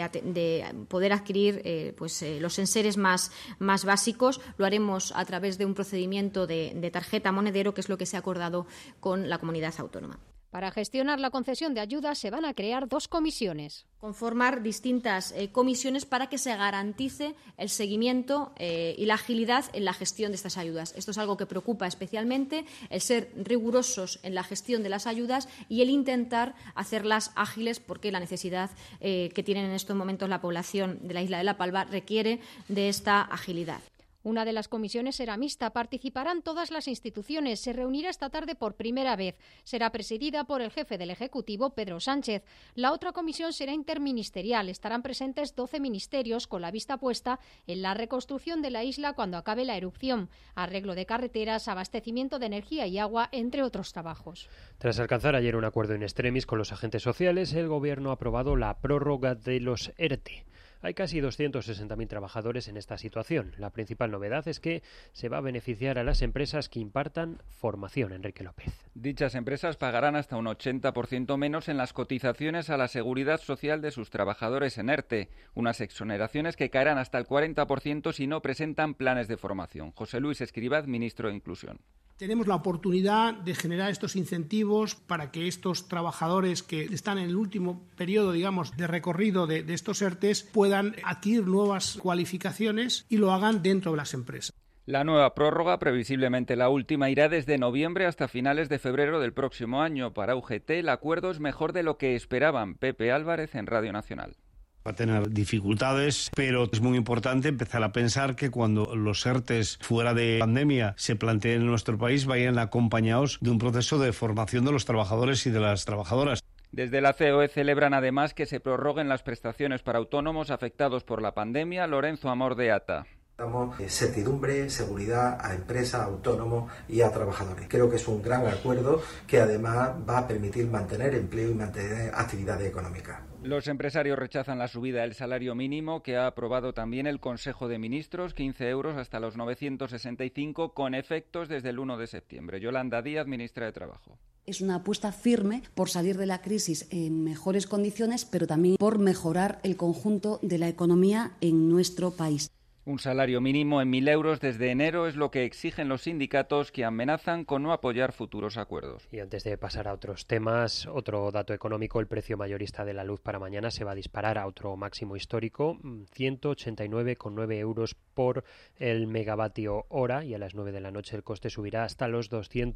de poder adquirir los enseres más básicos. Lo haremos a través de un procedimiento de tarjeta monedero, que es lo que se ha acordado con la comunidad autónoma. Para gestionar la concesión de ayudas se van a crear 2 comisiones. Conformar distintas comisiones para que se garantice el seguimiento y la agilidad en la gestión de estas ayudas. Esto es algo que preocupa especialmente, el ser rigurosos en la gestión de las ayudas y el intentar hacerlas ágiles, porque la necesidad que tienen en estos momentos la población de la isla de La Palma requiere de esta agilidad. Una de las comisiones será mixta, participarán todas las instituciones, se reunirá esta tarde por primera vez. Será presidida por el jefe del Ejecutivo, Pedro Sánchez. La otra comisión será interministerial, estarán presentes 12 ministerios con la vista puesta en la reconstrucción de la isla cuando acabe la erupción, arreglo de carreteras, abastecimiento de energía y agua, entre otros trabajos. Tras alcanzar ayer un acuerdo in extremis con los agentes sociales, el Gobierno ha aprobado la prórroga de los ERTE. Hay casi 260.000 trabajadores en esta situación. La principal novedad es que se va a beneficiar a las empresas que impartan formación. Enrique López. Dichas empresas pagarán hasta un 80% menos en las cotizaciones a la seguridad social de sus trabajadores en ERTE, unas exoneraciones que caerán hasta el 40% si no presentan planes de formación. José Luis Escrivá, ministro de Inclusión. Tenemos la oportunidad de generar estos incentivos para que estos trabajadores que están en el último periodo, digamos, de recorrido de estos ERTEs puedan adquirir nuevas cualificaciones y lo hagan dentro de las empresas. La nueva prórroga, previsiblemente la última, irá desde noviembre hasta finales de febrero del próximo año. Para UGT, el acuerdo es mejor de lo que esperaban. Pepe Álvarez, en Radio Nacional. Va a tener dificultades, pero es muy importante empezar a pensar que cuando los ERTEs fuera de pandemia se planteen en nuestro país, vayan acompañados de un proceso de formación de los trabajadores y de las trabajadoras. Desde la COE celebran además que se prorroguen las prestaciones para autónomos afectados por la pandemia. Lorenzo Amor de ATA. Damos certidumbre, seguridad a empresas, a autónomos y a trabajadores. Creo que es un gran acuerdo que además va a permitir mantener empleo y mantener actividades económicas. Los empresarios rechazan la subida del salario mínimo que ha aprobado también el Consejo de Ministros, 15 euros hasta los 965, con efectos desde el 1 de septiembre. Yolanda Díaz, ministra de Trabajo. Es una apuesta firme por salir de la crisis en mejores condiciones, pero también por mejorar el conjunto de la economía en nuestro país. Un salario mínimo en 1.000 euros desde enero es lo que exigen los sindicatos, que amenazan con no apoyar futuros acuerdos. Y antes de pasar a otros temas, otro dato económico: el precio mayorista de la luz para mañana se va a disparar a otro máximo histórico, 189,9 euros por el megavatio hora, y a las 9 de la noche el coste subirá hasta los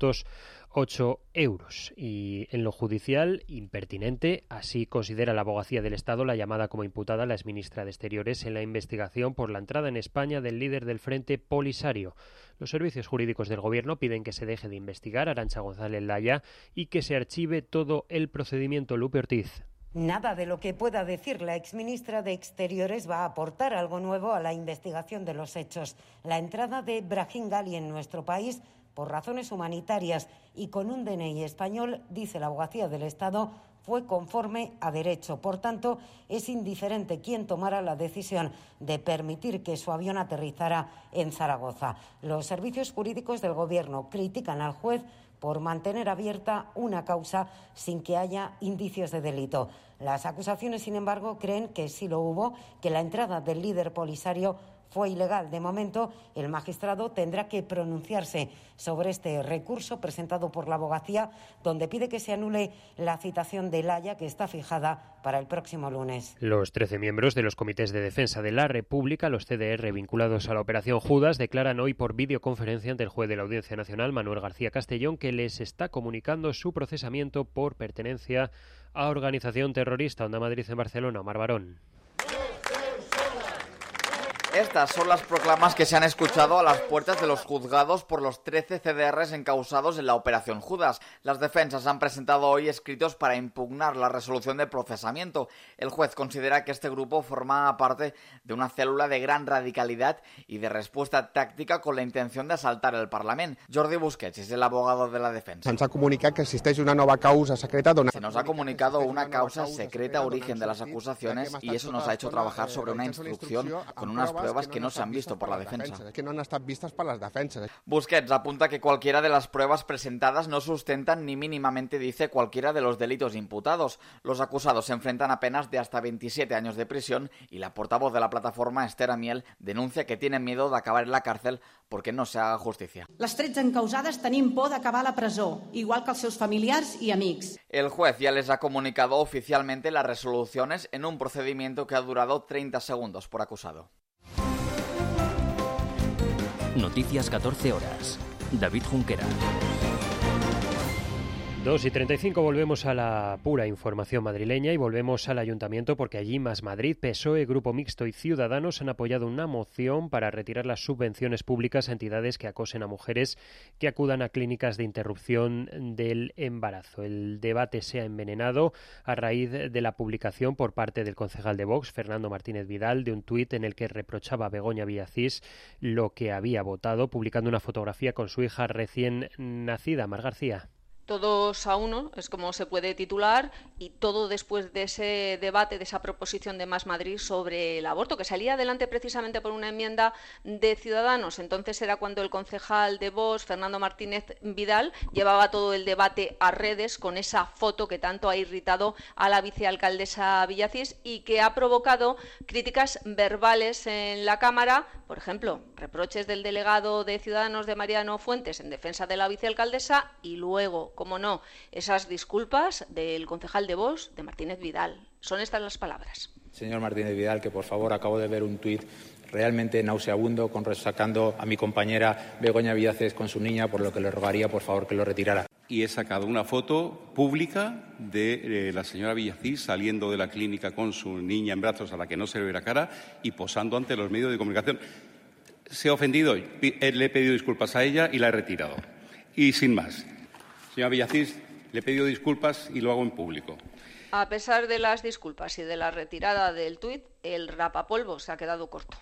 208 euros. Y en lo judicial, impertinente, así considera la Abogacía del Estado la llamada como imputada la exministra de Exteriores en la investigación por la entrada en España del líder del Frente Polisario. Los servicios jurídicos del Gobierno piden que se deje de investigar a Arantxa González Laya y que se archive todo el procedimiento. Lupe Ortiz. Nada de lo que pueda decir la exministra de Exteriores va a aportar algo nuevo a la investigación de los hechos. La entrada de Brahim Gali en nuestro país por razones humanitarias y con un DNI español, dice la Abogacía del Estado, fue conforme a derecho. Por tanto, es indiferente quién tomara la decisión de permitir que su avión aterrizara en Zaragoza. Los servicios jurídicos del Gobierno critican al juez por mantener abierta una causa sin que haya indicios de delito. Las acusaciones, sin embargo, creen que sí lo hubo, que la entrada del líder Polisario fue ilegal. De momento, el magistrado tendrá que pronunciarse sobre este recurso presentado por la abogacía, donde pide que se anule la citación del Haya, que está fijada para el próximo lunes. Los 13 miembros de los comités de defensa de la República, los CDR vinculados a la Operación Judas, declaran hoy por videoconferencia ante el juez de la Audiencia Nacional, Manuel García Castellón, que les está comunicando su procesamiento por pertenencia a organización terrorista. Onda Madrid en Barcelona, Omar Barón. Estas son las proclamas que se han escuchado a las puertas de los juzgados por los 13 CDRs encausados en la Operación Judas. Las defensas han presentado hoy escritos para impugnar la resolución de procesamiento. El juez considera que este grupo forma parte de una célula de gran radicalidad y de respuesta táctica con la intención de asaltar el Parlament. Jordi Busquets es el abogado de la defensa. Se nos ha comunicado que existeix una nova causa secreta. Se nos ha comunicado una causa secreta origen de las acusaciones y eso nos ha hecho trabajar sobre una instrucción con unas pruebas que no se han visto por la defensa. Que no han estat vistas por las defensas. Busquets apunta que cualquiera de las pruebas presentadas no sustentan ni mínimamente dice cualquiera de los delitos imputados. Los acusados se enfrentan a penas de hasta 27 años de prisión y la portavoz de la plataforma, Esther Amiel, denuncia que tienen miedo de acabar en la cárcel porque no se haga justicia. Les 13 encausades tenim por d'acabar a la presó, igual que els seus familiars i amics. El juez ya les ha comunicado oficialmente las resoluciones en un procedimiento que ha durado 30 segundos por acusado. Noticias 14 horas. David Junquera. 2:35 volvemos a la pura información madrileña y volvemos al Ayuntamiento porque allí Más Madrid, PSOE, Grupo Mixto y Ciudadanos han apoyado una moción para retirar las subvenciones públicas a entidades que acosen a mujeres que acudan a clínicas de interrupción del embarazo. El debate se ha envenenado a raíz de la publicación por parte del concejal de Vox, Fernando Martínez Vidal, de un tuit en el que reprochaba a Begoña Villacís lo que había votado, publicando una fotografía con su hija recién nacida. Mar García. Todos a uno, es como se puede titular, y todo después de ese debate, de esa proposición de Más Madrid sobre el aborto, que salía adelante precisamente por una enmienda de Ciudadanos. Entonces era cuando el concejal de Vox, Fernando Martínez Vidal, llevaba todo el debate a redes con esa foto que tanto ha irritado a la vicealcaldesa Villacís y que ha provocado críticas verbales en la Cámara, por ejemplo, reproches del delegado de Ciudadanos de Mariano Fuentes en defensa de la vicealcaldesa y luego, como no, esas disculpas del concejal de Vox, de Martínez Vidal. Son estas las palabras. Señor Martínez Vidal, que por favor, acabo de ver un tuit realmente nauseabundo sacando a mi compañera Begoña Villacís con su niña, por lo que le rogaría por favor que lo retirara. Y he sacado una foto pública de la señora Villacís saliendo de la clínica con su niña en brazos a la que no se le ve la cara y posando ante los medios de comunicación. Se ha ofendido, le he pedido disculpas a ella y la he retirado. Y sin más. Señora Villacís, le he pedido disculpas y lo hago en público. A pesar de las disculpas y de la retirada del tuit, el rapapolvo se ha quedado corto.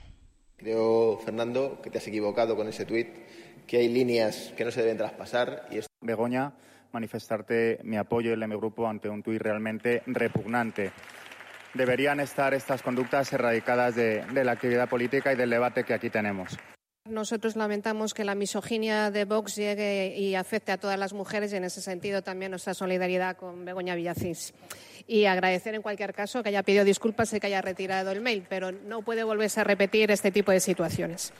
Creo, Fernando, que te has equivocado con ese tuit, que hay líneas que no se deben traspasar. Y Begoña, manifestarte mi apoyo y el de mi grupo ante un tuit realmente repugnante. Deberían estar estas conductas erradicadas de la actividad política y del debate que aquí tenemos. Nosotros lamentamos que la misoginia de Vox llegue y afecte a todas las mujeres y en ese sentido también nuestra solidaridad con Begoña Villacís. Y agradecer en cualquier caso que haya pedido disculpas y que haya retirado el mail, pero no puede volverse a repetir este tipo de situaciones.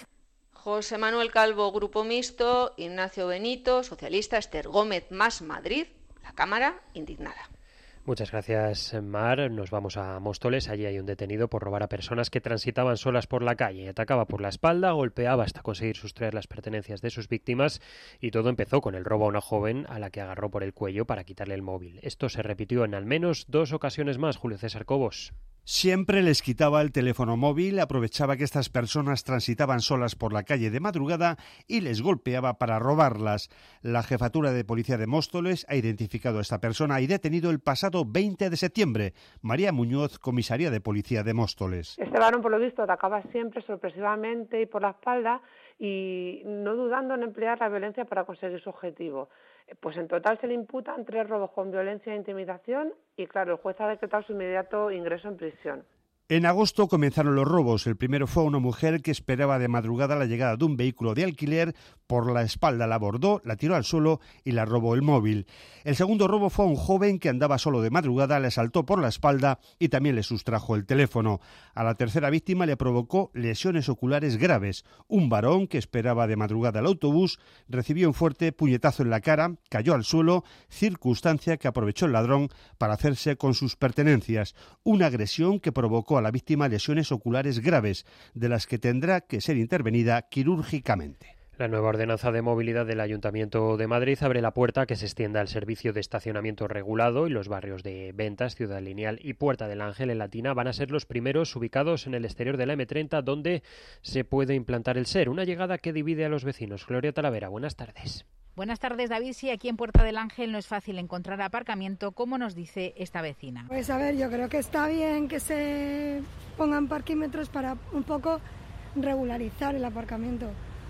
José Manuel Calvo, Grupo Mixto, Ignacio Benito, Socialista, Esther Gómez, Más Madrid, la Cámara indignada. Muchas gracias, Mar. Nos vamos a Móstoles. Allí hay un detenido por robar a personas que transitaban solas por la calle. Atacaba por la espalda, golpeaba hasta conseguir sustraer las pertenencias de sus víctimas y todo empezó con el robo a una joven a la que agarró por el cuello para quitarle el móvil. Esto se repitió en al menos 2 ocasiones más. Julio César Cobos. Siempre les quitaba el teléfono móvil, aprovechaba que estas personas transitaban solas por la calle de madrugada y les golpeaba para robarlas. La Jefatura de Policía de Móstoles ha identificado a esta persona y detenido el pasado 20 de septiembre. María Muñoz, comisaría de Policía de Móstoles. Este varón, por lo visto, atacaba siempre sorpresivamente y por la espalda y no dudando en emplear la violencia para conseguir su objetivo. Pues en total se le imputan 3 robos con violencia e intimidación y, claro, el juez ha decretado su inmediato ingreso en prisión. En agosto comenzaron los robos. El primero fue a una mujer que esperaba de madrugada la llegada de un vehículo de alquiler. Por la espalda la abordó, la tiró al suelo y la robó el móvil. El segundo robo fue a un joven que andaba solo de madrugada, le asaltó por la espalda y también le sustrajo el teléfono. A la tercera víctima le provocó lesiones oculares graves. Un varón que esperaba de madrugada el autobús recibió un fuerte puñetazo en la cara, cayó al suelo, circunstancia que aprovechó el ladrón para hacerse con sus pertenencias. Una agresión que provocó a la víctima lesiones oculares graves, de las que tendrá que ser intervenida quirúrgicamente. La nueva ordenanza de movilidad del Ayuntamiento de Madrid abre la puerta a que se extienda el servicio de estacionamiento regulado y los barrios de Ventas, Ciudad Lineal y Puerta del Ángel en Latina van a ser los primeros ubicados en el exterior de la M30 donde se puede implantar el SER, una llegada que divide a los vecinos. Gloria Talavera, buenas tardes. Buenas tardes, David. Sí, aquí en Puerta del Ángel no es fácil encontrar aparcamiento, como nos dice esta vecina. Pues a ver, yo creo que está bien que se pongan parquímetros para un poco regularizar el aparcamiento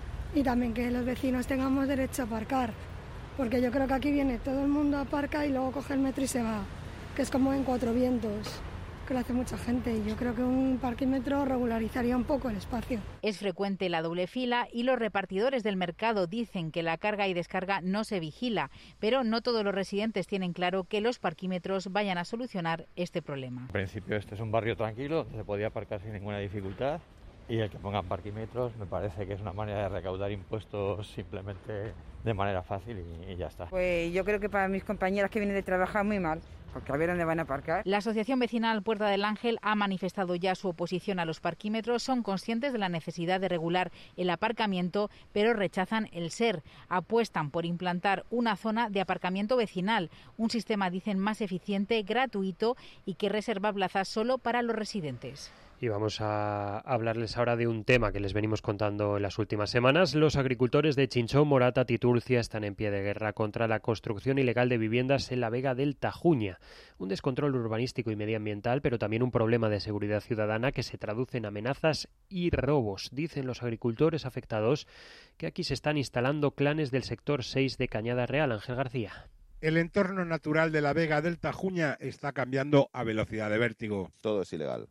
y también que los vecinos tengamos derecho a aparcar, porque yo creo que aquí viene todo el mundo, aparca y luego coge el metro y se va, que es como en Cuatro Vientos, que lo hace mucha gente, y yo creo que un parquímetro regularizaría un poco el espacio. Es frecuente la doble fila y los repartidores del mercado dicen que la carga y descarga no se vigila, pero no todos los residentes tienen claro que los parquímetros vayan a solucionar este problema. En principio este es un barrio tranquilo, se podía aparcar sin ninguna dificultad, y el que pongan parquímetros me parece que es una manera de recaudar impuestos simplemente de manera fácil y ya está. Pues yo creo que para mis compañeras que vienen de trabajar muy mal, porque a ver dónde van a aparcar. La Asociación Vecinal Puerta del Ángel ha manifestado ya su oposición a los parquímetros. Son conscientes de la necesidad de regular el aparcamiento, pero rechazan el SER. Apuestan por implantar una zona de aparcamiento vecinal, un sistema, dicen, más eficiente, gratuito y que reserva plazas solo para los residentes. Y vamos a hablarles ahora de un tema que les venimos contando en las últimas semanas. Los agricultores de Chinchón, Morata, Titurcia están en pie de guerra contra la construcción ilegal de viviendas en la vega del Tajuña. Un descontrol urbanístico y medioambiental, pero también un problema de seguridad ciudadana que se traduce en amenazas y robos. Dicen los agricultores afectados que aquí se están instalando clanes del sector 6 de Cañada Real. Ángel García. El entorno natural de la vega del Tajuña está cambiando a velocidad de vértigo. Todo es ilegal.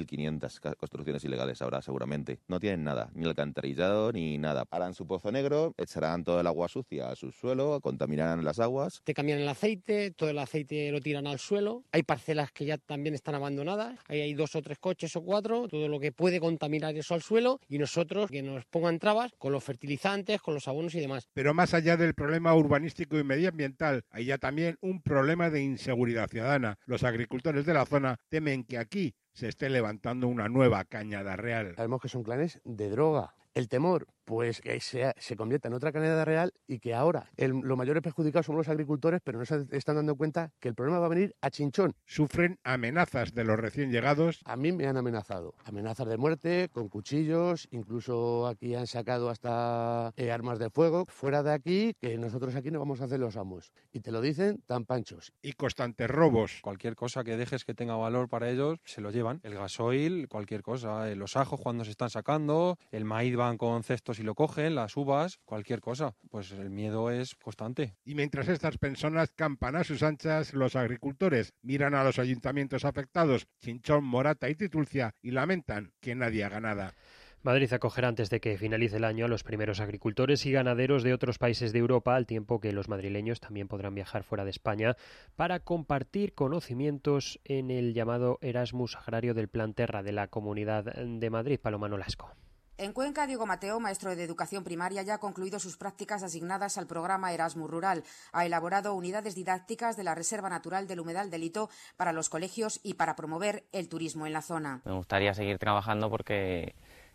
1.500 construcciones ilegales ahora seguramente. No tienen nada, ni alcantarillado ni nada. Harán su pozo negro, echarán todo el agua sucia a su suelo, contaminarán las aguas. Te cambian el aceite, todo el aceite lo tiran al suelo. Hay parcelas que ya también están abandonadas. Ahí hay 2 o 3 coches o 4, todo lo que puede contaminar eso al suelo, y nosotros que nos pongan trabas con los fertilizantes, con los abonos y demás. Pero más allá del problema urbanístico y medioambiental, hay ya también un problema de inseguridad ciudadana. Los agricultores de la zona temen que aquí se esté levantando una nueva Cañada Real. Sabemos que son clanes de droga. El temor, pues que se convierta en otra Cañada Real y que ahora los mayores perjudicados somos los agricultores, pero no se están dando cuenta que el problema va a venir a Chinchón. Sufren amenazas de los recién llegados. A mí me han amenazado. Amenazas de muerte, con cuchillos, incluso aquí han sacado hasta armas de fuego. Fuera de aquí, que nosotros aquí no vamos a hacer los amos. Y te lo dicen tan panchos. Y constantes robos. Cualquier cosa que dejes que tenga valor para ellos, se lo llevan. El gasoil, cualquier cosa. Los ajos cuando se están sacando, el maíz van con cestos y lo cogen, las uvas, cualquier cosa. Pues el miedo es constante. Y mientras estas personas campan a sus anchas, los agricultores miran a los ayuntamientos afectados, Chinchón, Morata y Titurcia, y lamentan que nadie haga nada. Madrid acogerá antes de que finalice el año a los primeros agricultores y ganaderos de otros países de Europa, al tiempo que los madrileños también podrán viajar fuera de España para compartir conocimientos en el llamado Erasmus Agrario del Plan Terra de la Comunidad de Madrid. Paloma Nolasco. En Cuenca, Diego Mateo, maestro de educación primaria, ya ha concluido sus prácticas asignadas al programa Erasmus Rural. Ha elaborado unidades didácticas de la Reserva Natural del Humedal del Lito para los colegios y para promover el turismo en la zona. Me gustaría seguir trabajando porque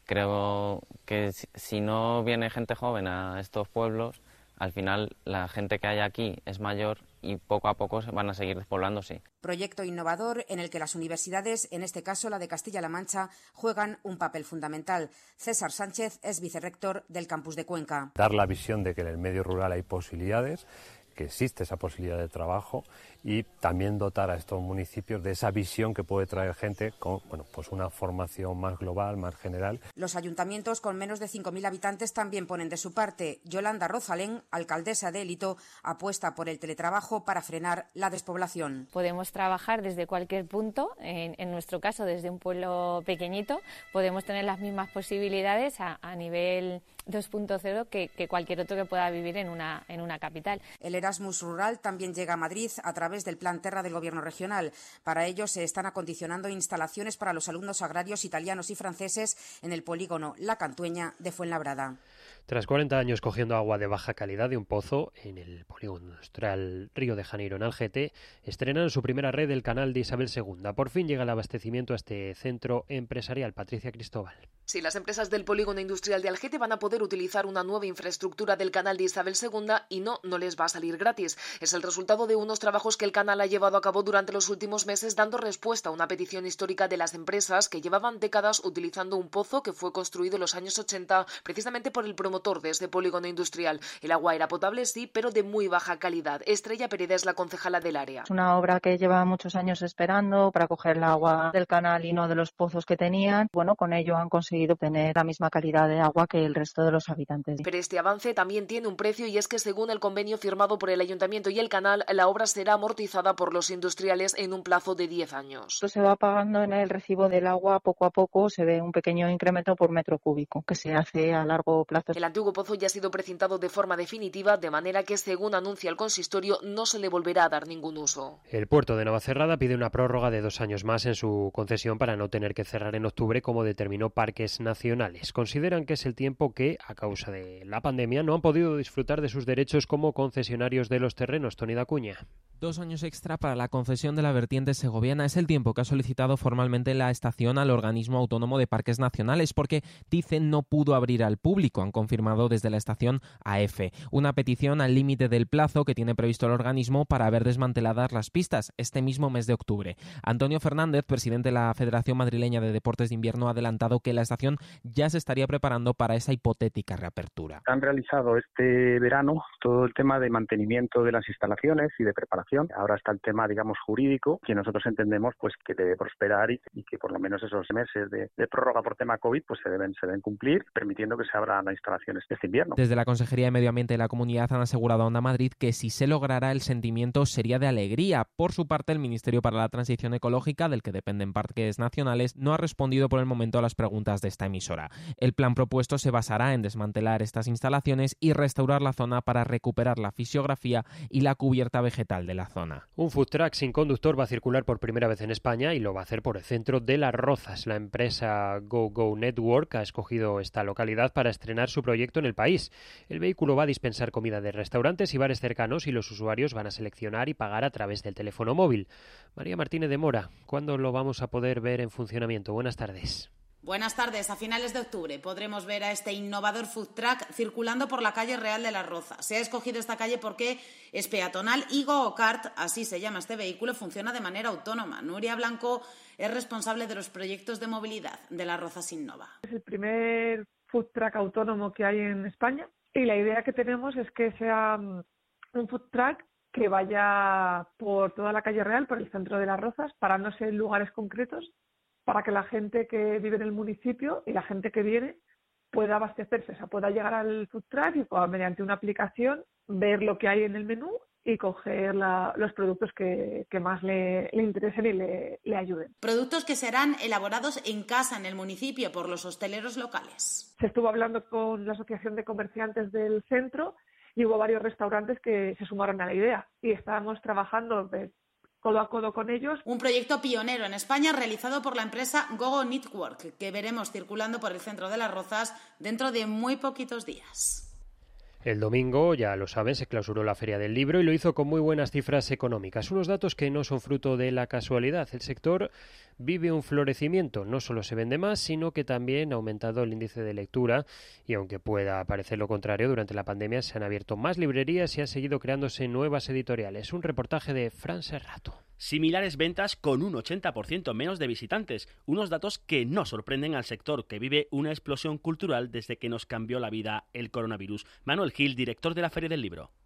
creo que si no viene gente joven a estos pueblos, al final la gente que hay aquí es mayor y poco a poco van a seguir despoblándose. Proyecto innovador en el que las universidades, en este caso la de Castilla-La Mancha, juegan un papel fundamental. César Sánchez es vicerrector del campus de Cuenca. Dar la visión de que en el medio rural hay posibilidades, que existe esa posibilidad de trabajo y también dotar a estos municipios de esa visión que puede traer gente con pues una formación más global, más general. Los ayuntamientos con menos de 5.000 habitantes también ponen de su parte. Yolanda Rozalén, alcaldesa de Élito, apuesta por el teletrabajo para frenar la despoblación. Podemos trabajar desde cualquier punto, en nuestro caso desde un pueblo pequeñito, podemos tener las mismas posibilidades a nivel 2.0 que cualquier otro que pueda vivir en una capital. El Erasmus Rural también llega a Madrid a través del Plan Terra del Gobierno regional. Para ello se están acondicionando instalaciones para los alumnos agrarios italianos y franceses en el polígono La Cantueña de Fuenlabrada. Tras 40 años cogiendo agua de baja calidad de un pozo en el polígono industrial Río de Janeiro en Algete, estrenaron su primera red del canal de Isabel II. Por fin llega el abastecimiento a este centro empresarial. Patricia Cristóbal. Sí, las empresas del polígono industrial de Algete van a poder utilizar una nueva infraestructura del canal de Isabel II y no les va a salir gratis. Es el resultado de unos trabajos que el canal ha llevado a cabo durante los últimos meses, dando respuesta a una petición histórica de las empresas que llevaban décadas utilizando un pozo que fue construido en los años 80 precisamente por el promotor de este polígono industrial. El agua era potable, sí, pero de muy baja calidad. Estrella Pérez es la concejala del área. Es una obra que lleva muchos años esperando para coger el agua del canal y no de los pozos que tenían. Bueno, con ello han conseguido tener la misma calidad de agua que el resto de los habitantes. Pero este avance también tiene un precio y es que según el convenio firmado por el Ayuntamiento y el canal, la obra será amortizada por los industriales en un plazo de 10 años. Se va pagando en el recibo del agua poco a poco, se ve un pequeño incremento por metro cúbico que se hace a largo plazo. El antiguo pozo ya ha sido precintado de forma definitiva, de manera que, según anuncia el consistorio, no se le volverá a dar ningún uso. El puerto de Navacerrada pide una prórroga de 2 años más en su concesión para no tener que cerrar en octubre, como determinó Parques Nacionales. Consideran que es el tiempo que, a causa de la pandemia, no han podido disfrutar de sus derechos como concesionarios de los terrenos. Tony Dacuña. 2 años extra para la concesión de la vertiente segoviana es el tiempo que ha solicitado formalmente la estación al organismo autónomo de Parques Nacionales, porque dicen no pudo abrir al público, han confirmado desde la estación AF. Una petición al límite del plazo que tiene previsto el organismo para ver desmanteladas las pistas este mismo mes de octubre. Antonio Fernández, presidente de la Federación Madrileña de Deportes de Invierno, ha adelantado que la estación ya se estaría preparando para esa hipotética reapertura. Han realizado este verano todo el tema de mantenimiento de las instalaciones y de preparación. Ahora está el tema, digamos, jurídico, que nosotros entendemos pues que debe prosperar y que por lo menos esos meses de prórroga por tema COVID pues se deben cumplir, permitiendo que se abran las instalaciones este invierno. Desde la Consejería de Medio Ambiente de la Comunidad han asegurado a Onda Madrid que si se lograra el sentimiento sería de alegría. Por su parte, el Ministerio para la Transición Ecológica, del que dependen Parques Nacionales, no ha respondido por el momento a las preguntas de esta emisora. El plan propuesto se basará en desmantelar estas instalaciones y restaurar la zona para recuperar la fisiografía y la cubierta vegetal de la zona. Un food truck sin conductor va a circular por primera vez en España y lo va a hacer por el centro de Las Rozas. La empresa GoGo Network ha escogido esta localidad para estrenar su proyecto en el país. El vehículo va a dispensar comida de restaurantes y bares cercanos y los usuarios van a seleccionar y pagar a través del teléfono móvil. María Martínez de Mora, ¿cuándo lo vamos a poder ver en funcionamiento? Buenas tardes. Buenas tardes. A finales de octubre podremos ver a este innovador food truck circulando por la calle Real de Las Rozas. Se ha escogido esta calle porque es peatonal y go-kart, así se llama este vehículo, funciona de manera autónoma. Nuria Blanco es responsable de los proyectos de movilidad de Las Rozas Innova. Es el primer food truck autónomo que hay en España y la idea que tenemos es que sea un food truck que vaya por toda la calle Real, por el centro de Las Rozas, parándose en lugares concretos, para que la gente que vive en el municipio y la gente que viene pueda abastecerse, o sea, pueda llegar al food truck y pueda, mediante una aplicación, ver lo que hay en el menú y coger los productos que más le interesen y le ayuden. Productos que serán elaborados en casa en el municipio por los hosteleros locales. Se estuvo hablando con la Asociación de Comerciantes del centro y hubo varios restaurantes que se sumaron a la idea y estábamos trabajando codo a codo con ellos. Un proyecto pionero en España realizado por la empresa GoGo Network, que veremos circulando por el centro de Las Rozas dentro de muy poquitos días. El domingo, ya lo saben, se clausuró la Feria del Libro y lo hizo con muy buenas cifras económicas. Unos datos que no son fruto de la casualidad. El sector vive un florecimiento. No solo se vende más, sino que también ha aumentado el índice de lectura y aunque pueda parecer lo contrario, durante la pandemia se han abierto más librerías y han seguido creándose nuevas editoriales. Un reportaje de Fran Serrato. Similares ventas con un 80% menos de visitantes, unos datos que no sorprenden al sector, que vive una explosión cultural desde que nos cambió la vida el coronavirus. Manuel Gil, director de la Feria del Libro.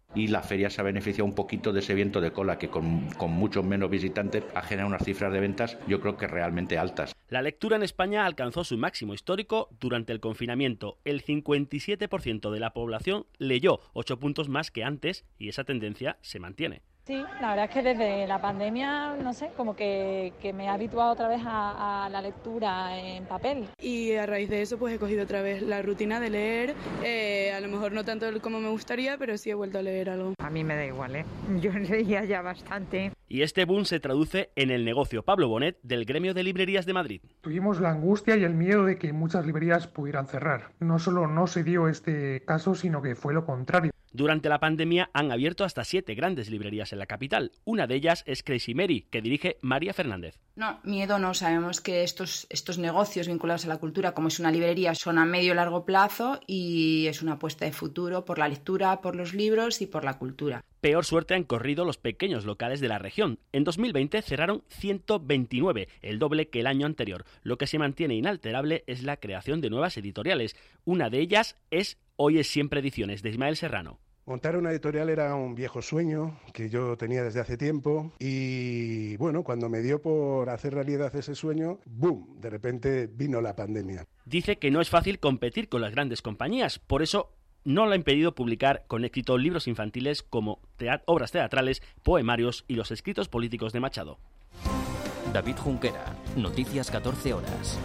y la feria se ha beneficiado un poquito de ese viento de cola que con muchos menos visitantes ha generado unas cifras de ventas yo creo que realmente altas. La lectura en España alcanzó su máximo histórico durante el confinamiento. El 57% de la población leyó 8 puntos más que antes y esa tendencia se mantiene. Sí, la verdad es que desde la pandemia, no sé, como que me he habituado otra vez a la lectura en papel. Y a raíz de eso pues he cogido otra vez la rutina de leer, a lo mejor no tanto como me gustaría, pero sí he vuelto a leer algo. A mí me da igual, ¿eh? Yo leía ya bastante. Y este boom se traduce en el negocio. Pablo Bonet, del Gremio de Librerías de Madrid. Tuvimos la angustia y el miedo de que muchas librerías pudieran cerrar. No solo no se dio este caso, sino que fue lo contrario. Durante la pandemia han abierto hasta 7 grandes librerías en la capital. Una de ellas es Crazy Mary, que dirige María Fernández. No, miedo no. Sabemos que estos negocios vinculados a la cultura, como es una librería, son a medio y largo plazo y es una apuesta de futuro por la lectura, por los libros y por la cultura. Peor suerte han corrido los pequeños locales de la región. En 2020 cerraron 129, el doble que el año anterior. Lo que se mantiene inalterable es la creación de nuevas editoriales. Una de ellas es Hoy es Siempre Ediciones, de Ismael Serrano. Montar una editorial era un viejo sueño que yo tenía desde hace tiempo y bueno, cuando me dio por hacer realidad ese sueño, ¡boom!, de repente vino la pandemia. Dice que no es fácil competir con las grandes compañías, por eso no le ha impedido publicar con éxito libros infantiles como obras teatrales, poemarios y los escritos políticos de Machado. David Junquera, Noticias 14 horas.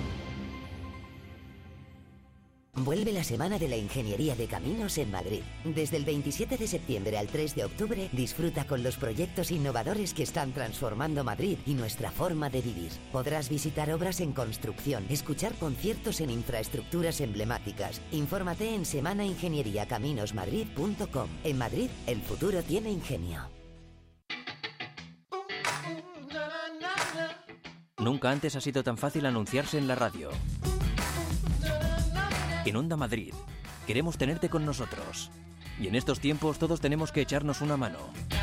Vuelve la Semana de la Ingeniería de Caminos en Madrid. Desde el 27 de septiembre al 3 de octubre, disfruta con los proyectos innovadores que están transformando Madrid y nuestra forma de vivir. Podrás visitar obras en construcción, escuchar conciertos en infraestructuras emblemáticas. Infórmate en semanaingenieriacaminosmadrid.com. En Madrid, el futuro tiene ingenio. Nunca antes ha sido tan fácil anunciarse en la radio. En Onda Madrid, queremos tenerte con nosotros. Y en estos tiempos todos tenemos que echarnos una mano.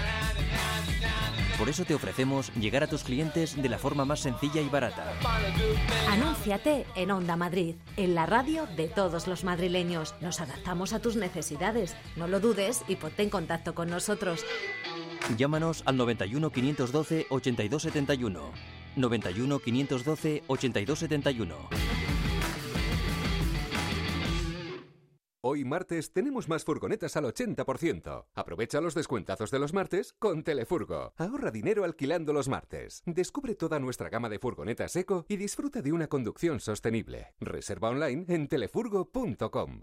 Por eso te ofrecemos llegar a tus clientes de la forma más sencilla y barata. Anúnciate en Onda Madrid, en la radio de todos los madrileños. Nos adaptamos a tus necesidades. No lo dudes y ponte en contacto con nosotros. Llámanos al 91 512 8271. 91 512 8271. Hoy martes tenemos más furgonetas al 80%. Aprovecha los descuentazos de los martes con Telefurgo. Ahorra dinero alquilando los martes. Descubre toda nuestra gama de furgonetas eco y disfruta de una conducción sostenible. Reserva online en telefurgo.com.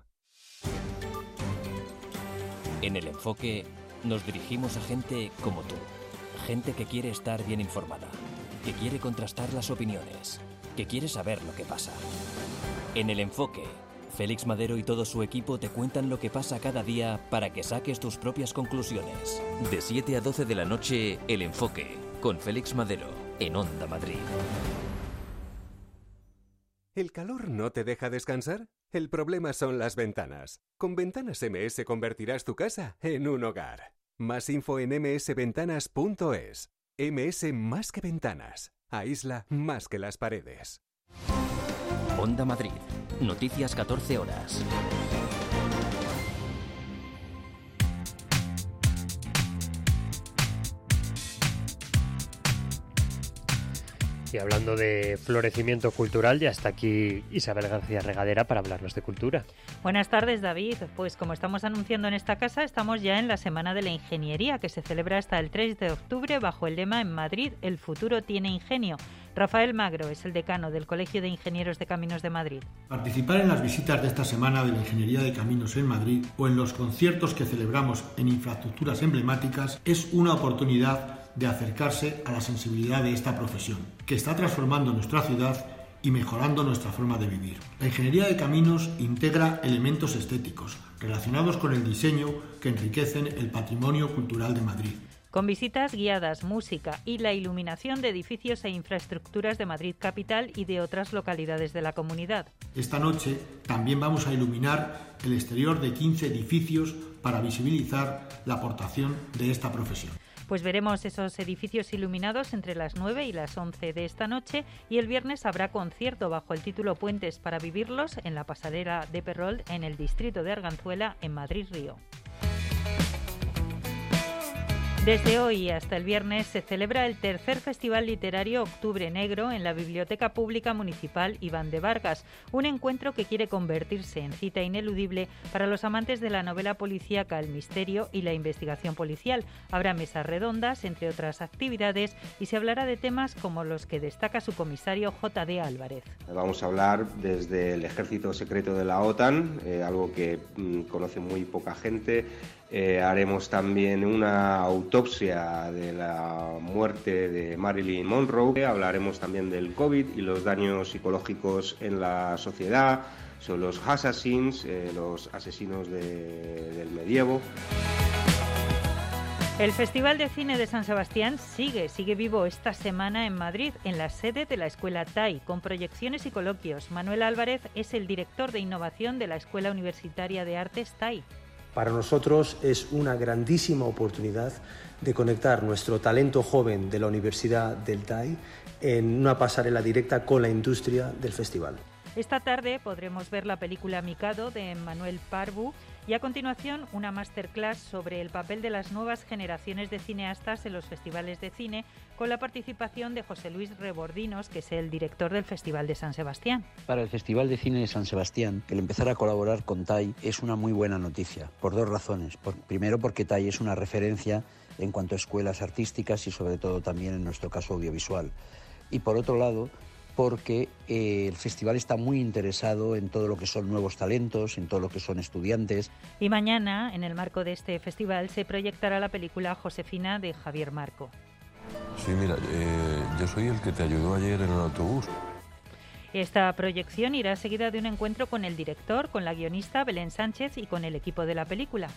En El Enfoque nos dirigimos a gente como tú. Gente que quiere estar bien informada, que quiere contrastar las opiniones, que quiere saber lo que pasa. En El Enfoque, Félix Madero y todo su equipo te cuentan lo que pasa cada día para que saques tus propias conclusiones. De 7 a 12 de la noche, El Enfoque, con Félix Madero, en Onda Madrid. ¿El calor no te deja descansar? El problema son las ventanas. Con Ventanas MS convertirás tu casa en un hogar. Más info en msventanas.es. MS más que ventanas. Aísla más que las paredes. Onda Madrid. Noticias 14 horas. Y hablando de florecimiento cultural, ya está aquí Isabel García Regadera para hablarnos de cultura. Buenas tardes, David. Pues como estamos anunciando en esta casa, estamos ya en la Semana de la Ingeniería, que se celebra hasta el 3 de octubre bajo el lema en Madrid, el futuro tiene ingenio. Rafael Magro es el decano del Colegio de Ingenieros de Caminos de Madrid. Participar en las visitas de esta Semana de la Ingeniería de Caminos en Madrid o en los conciertos que celebramos en infraestructuras emblemáticas es una oportunidad de acercarse a la sensibilidad de esta profesión, que está transformando nuestra ciudad y mejorando nuestra forma de vivir. La ingeniería de caminos integra elementos estéticos relacionados con el diseño que enriquecen el patrimonio cultural de Madrid. Con visitas guiadas, música y la iluminación de edificios e infraestructuras de Madrid capital y de otras localidades de la comunidad. Esta noche también vamos a iluminar el exterior de 15 edificios para visibilizar la aportación de esta profesión. Pues veremos esos edificios iluminados entre las 9 y las 11 de esta noche y el viernes habrá concierto bajo el título Puentes para vivirlos en la pasarela de Perrol en el distrito de Arganzuela en Madrid Río. Desde hoy hasta el viernes se celebra el tercer Festival Literario Octubre Negro en la Biblioteca Pública Municipal Iván de Vargas, un encuentro que quiere convertirse en cita ineludible para los amantes de la novela policíaca, el misterio y la investigación policial. Habrá mesas redondas, entre otras actividades, y se hablará de temas como los que destaca su comisario J.D. Álvarez. Vamos a hablar desde el ejército secreto de la OTAN, algo que conoce muy poca gente. Haremos también una autopsia de la muerte de Marilyn Monroe. Hablaremos también del COVID y los daños psicológicos en la sociedad, sobre los assassins, los asesinos del medievo. El Festival de Cine de San Sebastián sigue vivo esta semana en Madrid, en la sede de la Escuela TAI, con proyecciones y coloquios. Manuel Álvarez es el director de innovación de la Escuela Universitaria de Artes TAI. Para nosotros es una grandísima oportunidad de conectar nuestro talento joven de la Universidad del TAI en una pasarela directa con la industria del festival. Esta tarde podremos ver la película Mikado de Manuel Parbu y a continuación una masterclass sobre el papel de las nuevas generaciones de cineastas en los festivales de cine, con la participación de José Luis Rebordinos, que es el director del Festival de San Sebastián. Para el Festival de Cine de San Sebastián, el empezar a colaborar con TAI es una muy buena noticia, por dos razones. Primero, porque TAI es una referencia en cuanto a escuelas artísticas y sobre todo también en nuestro caso audiovisual. Y por otro lado, porque el festival está muy interesado en todo lo que son nuevos talentos, en todo lo que son estudiantes. Y mañana, en el marco de este festival, se proyectará la película Josefina de Javier Marco. Sí, mira, yo soy el que te ayudó ayer en el autobús. Esta proyección irá seguida de un encuentro con el director, con la guionista Belén Sánchez y con el equipo de la película.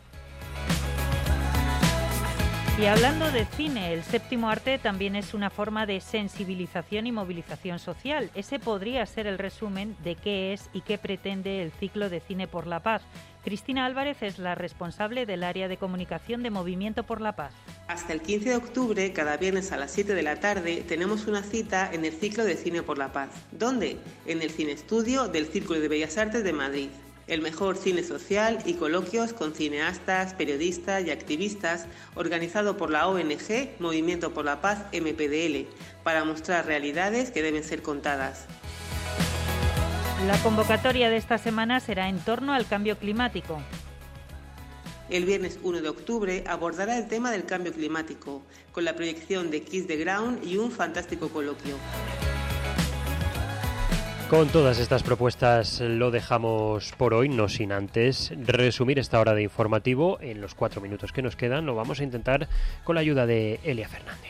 Y hablando de cine, el séptimo arte también es una forma de sensibilización y movilización social. Ese podría ser el resumen de qué es y qué pretende el ciclo de Cine por la Paz. Cristina Álvarez es la responsable del área de comunicación de Movimiento por la Paz. Hasta el 15 de octubre, cada viernes a las 7 de la tarde, tenemos una cita en el ciclo de Cine por la Paz. ¿Dónde? En el Cine Estudio del Círculo de Bellas Artes de Madrid. El mejor cine social y coloquios con cineastas, periodistas y activistas, organizado por la ONG Movimiento por la Paz MPDL, para mostrar realidades que deben ser contadas. La convocatoria de esta semana será en torno al cambio climático. El viernes 1 de octubre abordará el tema del cambio climático, con la proyección de Kiss the Ground y un fantástico coloquio. Con todas estas propuestas lo dejamos por hoy, no sin antes resumir esta hora de informativo. En los 4 minutos que nos quedan lo vamos a intentar con la ayuda de Elia Fernández.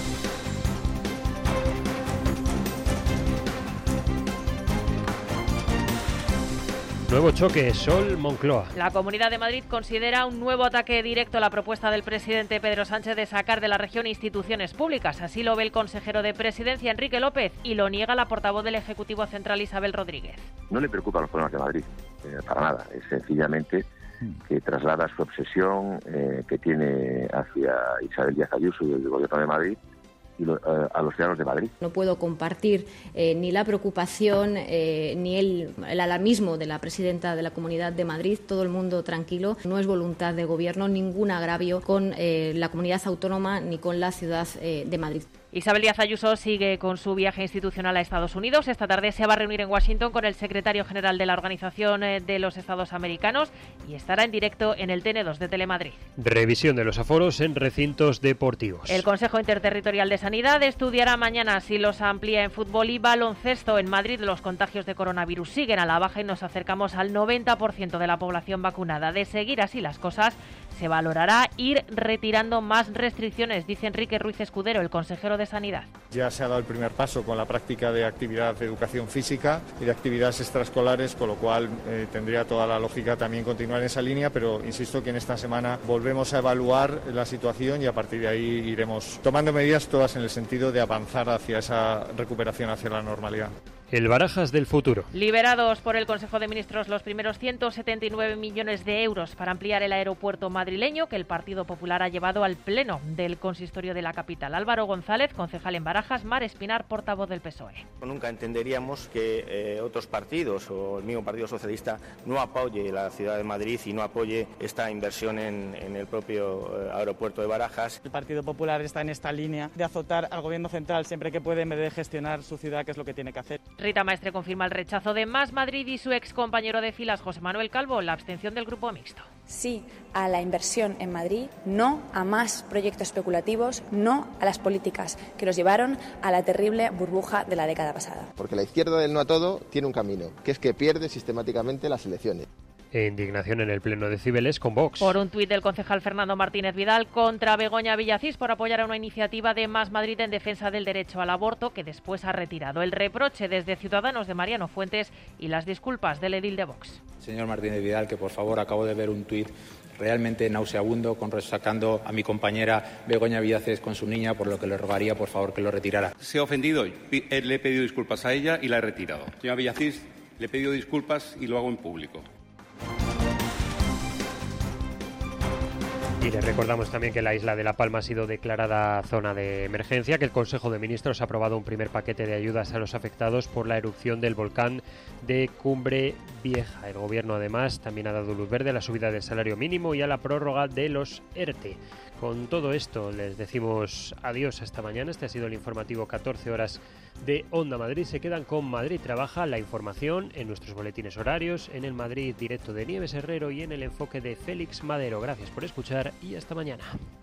Nuevo choque, Sol-Moncloa. La Comunidad de Madrid considera un nuevo ataque directo a la propuesta del presidente Pedro Sánchez de sacar de la región instituciones públicas. Así lo ve el consejero de Presidencia, Enrique López, y lo niega la portavoz del Ejecutivo Central, Isabel Rodríguez. No le preocupan los problemas de Madrid, para nada. Es sencillamente que traslada su obsesión que tiene hacia Isabel Díaz Ayuso y el Gobierno de Madrid a los ciudadanos de Madrid. No puedo compartir ni la preocupación ni el alarmismo de la presidenta de la Comunidad de Madrid. Todo el mundo tranquilo. No es voluntad de gobierno, ningún agravio con la comunidad autónoma ni con la ciudad de Madrid. Isabel Díaz Ayuso sigue con su viaje institucional a Estados Unidos. Esta tarde se va a reunir en Washington con el secretario general de la Organización de los Estados Americanos y estará en directo en el TN2 de Telemadrid. Revisión de los aforos en recintos deportivos. El Consejo Interterritorial de Sanidad estudiará mañana si los amplía en fútbol y baloncesto. En Madrid los contagios de coronavirus siguen a la baja y nos acercamos al 90% de la población vacunada. De seguir así las cosas, se valorará ir retirando más restricciones, dice Enrique Ruiz Escudero, el consejero de Sanidad. Ya se ha dado el primer paso con la práctica de actividad de educación física y de actividades extraescolares, con lo cual tendría toda la lógica también continuar en esa línea, pero insisto que en esta semana volvemos a evaluar la situación y a partir de ahí iremos tomando medidas todas en el sentido de avanzar hacia esa recuperación, hacia la normalidad. El Barajas del futuro. Liberados por el Consejo de Ministros los primeros 179 millones de euros para ampliar el aeropuerto madrileño que el Partido Popular ha llevado al pleno del consistorio de la capital. Álvaro González, concejal en Barajas, Mar Espinar, portavoz del PSOE. Nunca entenderíamos que otros partidos o el mismo Partido Socialista no apoye la ciudad de Madrid y no apoye esta inversión en el propio aeropuerto de Barajas. El Partido Popular está en esta línea de azotar al Gobierno central siempre que puede en vez de gestionar su ciudad, que es lo que tiene que hacer. Rita Maestre confirma el rechazo de Más Madrid y su ex compañero de filas, José Manuel Calvo, la abstención del grupo mixto. Sí a la inversión en Madrid, no a más proyectos especulativos, no a las políticas que los llevaron a la terrible burbuja de la década pasada. Porque la izquierda del no a todo tiene un camino, que es que pierde sistemáticamente las elecciones. Indignación en el pleno de Cibeles con Vox. Por un tuit del concejal Fernando Martínez Vidal contra Begoña Villacís por apoyar a una iniciativa de Más Madrid en defensa del derecho al aborto que después ha retirado. El reproche desde Ciudadanos de Mariano Fuentes y las disculpas del edil de Vox. Señor Martínez Vidal, que por favor acabo de ver un tuit realmente nauseabundo sacando a mi compañera Begoña Villacís con su niña, por lo que le rogaría por favor que lo retirara. Se ha ofendido, le he pedido disculpas a ella y la he retirado. Señora Villacís, le he pedido disculpas y lo hago en público. Y les recordamos también que la isla de La Palma ha sido declarada zona de emergencia, que el Consejo de Ministros ha aprobado un primer paquete de ayudas a los afectados por la erupción del volcán de Cumbre Vieja. El Gobierno además también ha dado luz verde a la subida del salario mínimo y a la prórroga de los ERTE. Con todo esto les decimos adiós hasta mañana. Este ha sido el informativo 14 horas de Onda Madrid. Se quedan con Madrid Trabaja, la información en nuestros boletines horarios, en el Madrid Directo de Nieves Herrero y en el enfoque de Félix Madero. Gracias por escuchar y hasta mañana.